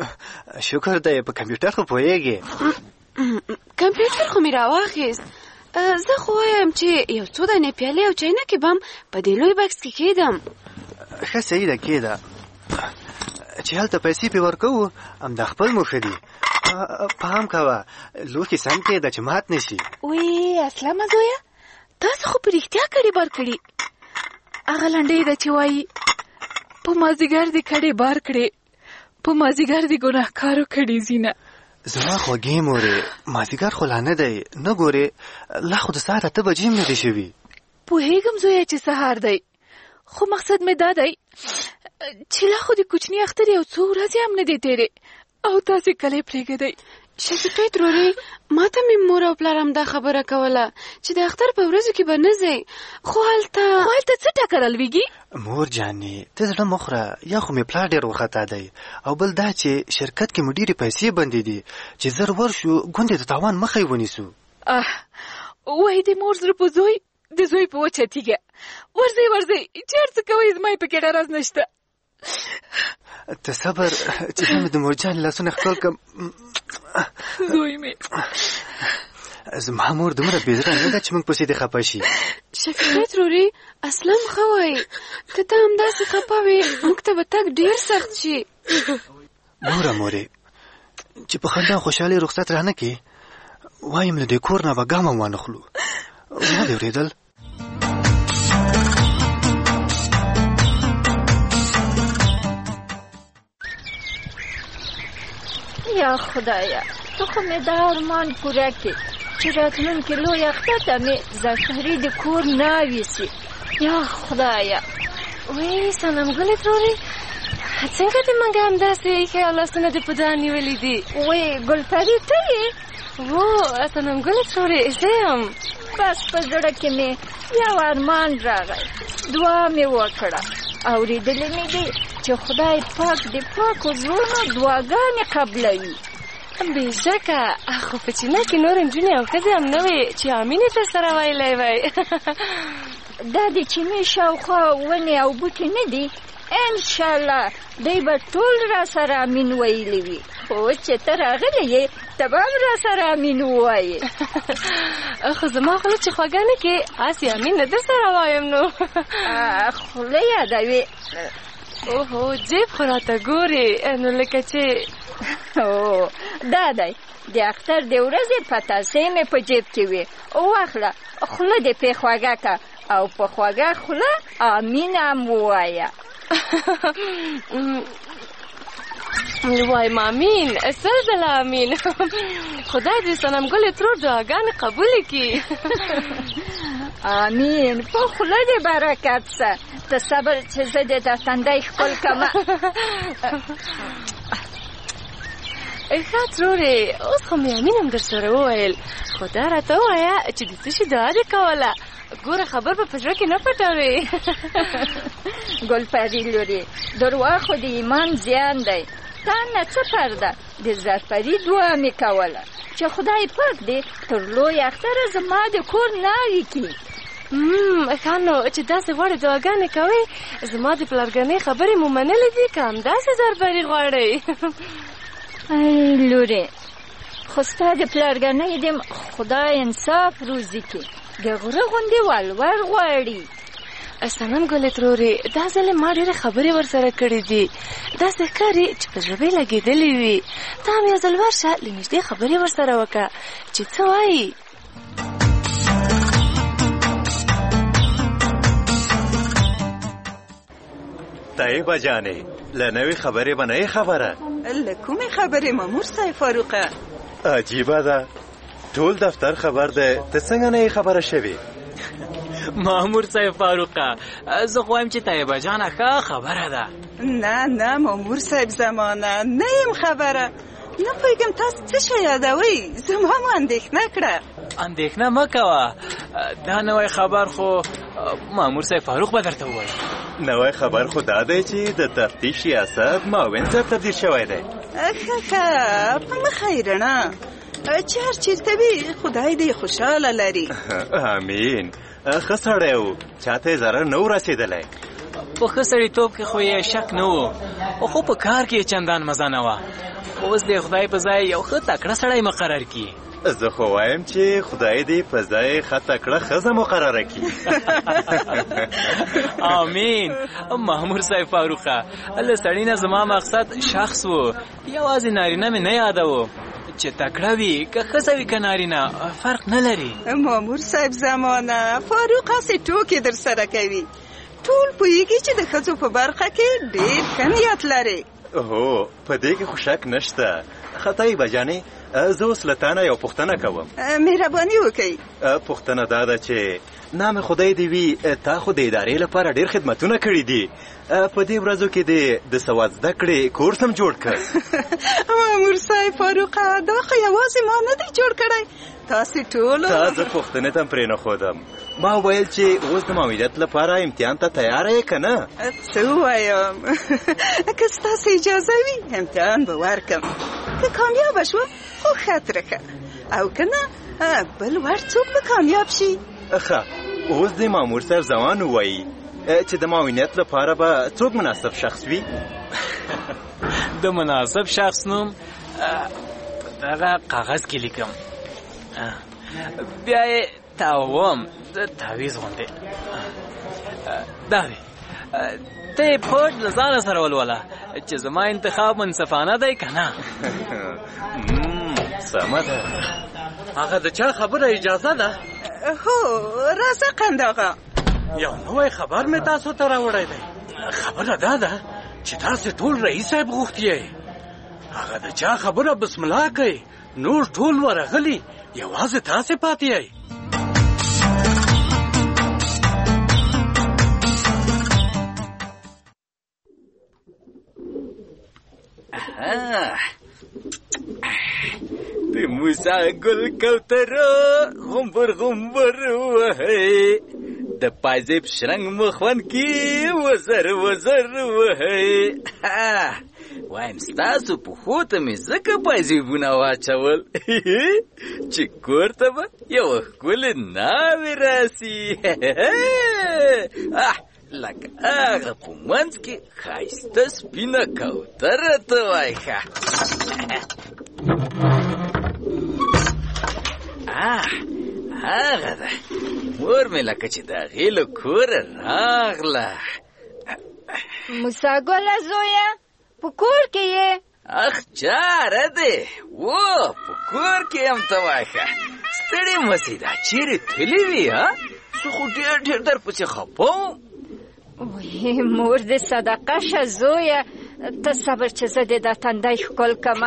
شکر دی په کمپیوټر خو پوهېږې. کمپیوټر خو مې راواخیست زه خو وایم چې یو څو دانې پیالې او چاینکې به هم په دې لوی بکس کې کېږدم. ښه صحیح ده کېده چې هلته پیسې پې ورکوو همدا خپل موښه دي. پام کوه لوښي سم کېده چې مات نه شي. وی اسلامه زویه تاسو خو په رښتیا کړې بار کړي. هغه لنډۍ ده چې وایي په مازدیګر دې کړې بار کړې په مازدیګر دې ګناهکارو کړې زینه. زما خوږې مورې مازدیګر خو لا نه دی نه ګورې لا خو د سهار اته بجې هم نه دي شوي. پوهېږم زویه چې سهار دی خو مقصد مې دا دی چې لا خو د کوچني اختر یو څو ورځې هم نه دي تېرې او تاسې کلی پرېږدئ. شفیقې ترورې ما ته مې مور او پلار هم دا خبره کوله چې د اختر په ورځو کې به نه ځئ خو هلته خو هلته څه ټکر لویږي؟ مور جانې ته زړه مه خوره یا خو مې پلار ډېر وارخطا دی او بل دا چې شرکت کې مو ډېرې پیسې بندې دي چې زر ورشو ګوندې د تاوان مخه یې ونیسو. اه وایي د مور زړه په زوی د زوی په وچه تیږه. ورځئ ورځئ چې هر څه کوئ زما یې پکې غرض نشته. ته صبر چې زه مې د مور جانې لاسونه ښکل کړم. زوی مې زما مور دومره بېزړه نه ده چې موږ پسې دې خفه شي. شفیقې ترورې اسلم ښه وایي که ته همداسې خفه وې موږ ته به تګ ډېر سخت شي. ګوره مورې چې په خندا خوشحالۍ رخصت رانه کې وایم له دې کور نه به ګام هم وانخلو. ما دې اورېدل؟ یا خدایا تو خو مې دا ارمان پوره کړې چې راتلونکي لوی اختر ته مې زعفري د کور ناویسي. یا خدایا. وی صنمګلې ترورې څنګه دې موږ همداسې ایښي او لاسونه دې په ځان نیولي دي؟ وی ګلپري ته یې؟ هو صنمګلې ترورې زه یم. بس په زړه کې مې یو ارمان راغی دعا مې وکړه اورېدلې مې دي چې خدای پاک د پاکو زړونو دعاګانې قبلوي. بېشکه خو په چینه کې نور نجونې او ښځې هم نه وې چې امین یې درسره ویلی وی. دا د چینې شاوخوا ونې او بوټي نه دي انشاءالله دوی به ټول را سره امین ویلی وي. خو چې ته راغلی یې ته به هم را سره امین ووایې. خو زما خوله چې خوږه نه کې هسې امین نه در سره وایم نو. خوله یادوې. اوهو جیب خو راته ګورې نو لکه چې او دا دی د اختر د ورځې پتاسې مې په جیب کې وې واخله خوله دې پې خوږه که او په خوږه خوله امین هم ووایه. وایم امین سل ځله امین. خدای دې صنمګلې ترور دعاګانې قبولې کړي. امین په خوله دې برکت شه. ته صبر چې زه دې دا تندی ښکل کړمه. ښه ترورې اوس خو مې امین هم در سره وویل خو دا راته ووایه چې د څه شي دعا دې کوله. ګوره خبر به په زړه کې نه پټوې. ګلپري لورې درواغ خو د ایمان زیان دی. تا نه څه پرده د زعفري دعا مې کوله چې خدای پاک دې تر لوی اختره زما د کور ناوې کړي. ښه نو چې داسې غواړې دعاګانې کوې زما د پلارګنۍ خبرې مو منلې دي که همداسې زعفري غواړئ؟ ای لورې خو ستا د پلارګنۍ دې خدای انصاف روزي کړي د غره غوندې ولور غواړي. صنمګلې ترورې دا ځل ما ډېرې خبرې ورسره کړې دي داسې ښکاري چې په زړه به یې لګېدلې وي. ته هم یو ځل ورشه له نږدې خبرې ورسره وکړه چې څه وایي. طیبه جانې له نوې خبرې به نه یې خبره؟ له کومې خبرې مامور صاحب فاروقه؟ عجیبه ده ټول دفتر خبر دی ته څنګه نه یې خبره شوې؟ مامور صاحب فاروقه زه خو وایم چې طیبه جانه ښه خبره ده. نه نه مامور صاحب زمانه نه یم خبره. نه پوهېږم تاسو څه شی یادوئ زما مو اندېښنه کړه. اندېښنه مه کوه دا نوی خبر خو مامور صاحب فاروق به درته ووایي. نوی خبر خو دا دی چې د تفتیش ریاست معاون صاحب تبدیل شوی دی. ښه ښه په مخه یې رڼا چې هر چېرته وي خدای دې خوشحاله لري. امین. ښه سړی و چاته یې ضرر نه و رسېدلی. په ښه سړیتوب کې خو یې شک نه و خو په کار کې یې چندان مزه نه وه. اوس د خدای په ځای یو ښه تکړه سړی مقرر کړي. زه خو وایم چې خدای دې په ځای خطه کړه ښځه مقرره کړي. آمین. مامور صاحب فاروقه، له سړي نه زما مقصد شخص و، یوازې نارینه مې نه یادوه چې تکړه وي که ښځه وي که نارینه فرق نه لري. مامور صاحب زمانه فاروق هسې ټوکې در سره کوي. ټول پوهېږي چې د ښځو په برخه کې ډېر ښه نیت لري. هو په دې کې خو شک نشته. خطایبه جانې، زه اوس له تا نه یو پوښتنه کوم. مهرباني وکړئ. پوښتنه دا ده چې نام خدای دې وي، تا خو د ادارې لپاره ډېر خدمتونه کړي دي. په دې ورځو کې د سواد زده کړې کورس هم جوړ کړ. مامور صاحب فاروقه، دا خو یوازې ما نه دی جوړ کړی، تاسې ټولو. تا زه پوښتنې ته هم پرې نه ښودم. ما ویل چې اوس د ماموریت لپاره امتحان ته تیاره یې که نه؟ څه ووایم، که ستاسې اجازه وي امتحان به ورکړم. که کامیابه شوه خو ښه ترخه، او که نه بل ور څوک به کامیاب شي. ښه، اوس د مامور صاحب زمان ووایي چې د معاونیت لپاره به څوک مناسب شخص وي؟ د مناسب شخص نوم دغه کاغذ کې لیکم، بیا یې تاوم د تعویض غوندې. دا دی، ته یې پټ له ځانه سره ولوله چې زما انتخاب منصفانه دی که نه. سمه ده. هغه د چا خبره اجازه ده؟ هو، راځه قنداغه. یو نوی خبر مې تاسو ته راوړی دی. خبره دا ده چې تاسې ټول رئیس صاحب غوښتي یې. هغه د چا خبره بسم الله کوي، نور ټول ورغلي، یوازې تاسې پاتې یې. د موسی ګل کوتره غومبر غومبر وهي، د پایزیب شرنګ مخون کې وزر وزر وهي. وایم ستاسو پښو ته مې ځکه پایزیبونه واچول چې کور ته به یوه ښکلې ناوې راسي، لکه هغه په منځ کې ښایسته سپینه کوتره ته وایي. ښه هغه ده، مور مې لکه چې د هغې له کوره راغله. موسی ګله زویه، په کور کې یې؟ اخ چاره دی، و په کور کې یم. ته وایه ښه ستړې مه سې، دا چیرې تللې وې؟ زه خو ډېر ډېر در پسې خفه وم. وی مور دې صدقه شه زویه، ته صبر چې زه دې دا تندی ښکل کړمه.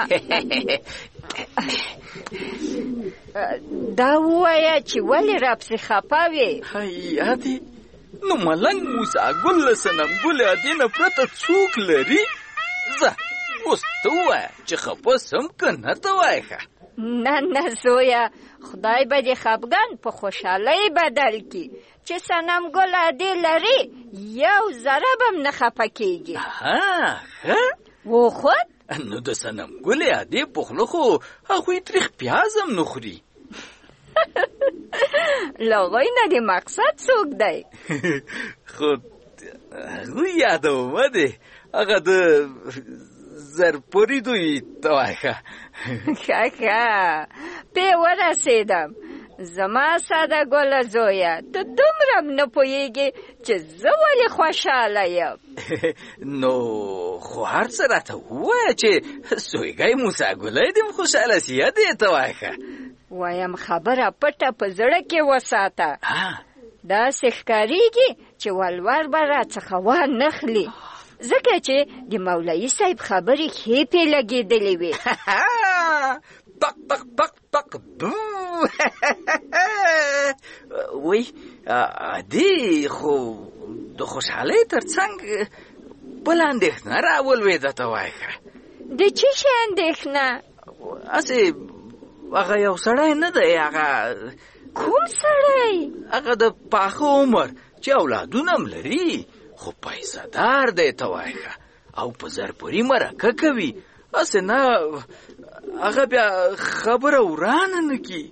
دا ووایه چې ولې راپسې خفه وې؟ یادې نو ملنګ موسی ګل له صنمګلې ادې نه پرته څوک لري؟ ځه اوس ته ووایه چې خفه سم که نه. ته وایه ښه. نه نه زویه، خدای به دې خفګان په خوشحالۍ بدل کړي چې صنمګل ادې لري، یو ذره به هم نه خفه کېږي. ښه وخود نو د صنمګلې ادې په خوله خو هغوی تریخ پیاز هم نه خوري. له هغوی نه دې مقصد څوک دی؟ خو هغوی یادومه دی، هغه د زرپوري دوی. ته وایه ښه. ښه ښه پې ورسېدم. زما ساده ګله زویه، ته دومره هم نه پوهېږې چې زه ولې خوشحاله یم. نو خو هر څه راته ووایه چې سویګی موسی ګلی دې هم خوشحاله سي. یادې ته وایه ښه. وایم خبره پټه په زړه کې وساته. داسې ښکارېږي چې ولور به راڅخه وانخلي، ځکه چې د مولوي صاحب خبرې ښې پې لګېدلې وې. پق پق پق پق بو. وی ادې خو د خوشحالۍ تر څنګ بله اندېښنه راولوېده. ته وایه ښه. د څه شي اندېښنه؟ هسې هغه یو سړی نه دی. هغه کوم سړی؟ هغه د پاخه عمر چې اولادونه هم لري خو پیسه دار دی. ته وایه ښه. او په زرپوري مرکه کوي، هسې نه هغه بیا خبره ورانه نه کي.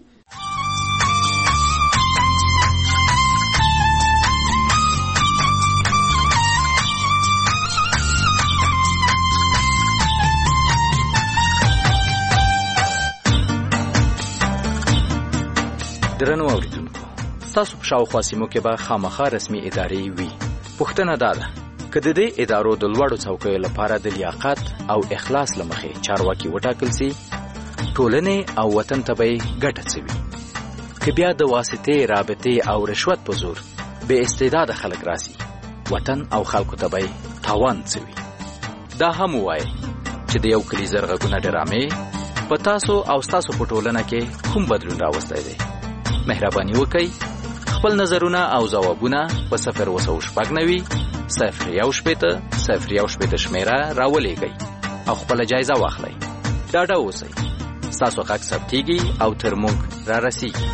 درنو اوریدونکو، ستاسو په شاوخوا سیمو کې به خامخا رسمي ادارې وي. پوښتنه دا ده که د دې ادارو د لوړو څوکیو لپاره د لیاقت او اخلاص له مخې چارواکي وټاکل سي، ټولنې او وطن ته به ګټه څه وي؟ که بیا د واسطې، رابطې او رشوت په زور بې استعداده خلک راسي، وطن او خلکو ته به تاوان څه وي؟ دا هم ووایئ چې د یو کلي زرغږونه ډرامې په تاسو او ستاسو په ټولنه کې کوم بدلون راوستی دی. مهرباني وکئ خپل نظرونه او ځوابونه په صفر اووه سوه شپږ نوي صفر یو شپېته صفر یو شپېته شمېره راولېږئ او خپله جایزه واخلئ. ډاډه اوسئ، ستاسو غږ ثبتېږي او تر موږ رارسېږي.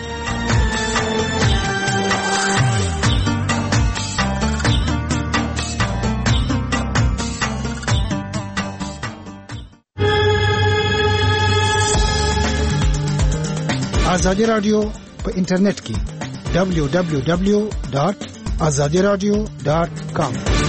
ازادي رادیو په انټرنیټ کې دبلیو دبلیو دبلیو ډاټ ازادي رادیو ډاټ کام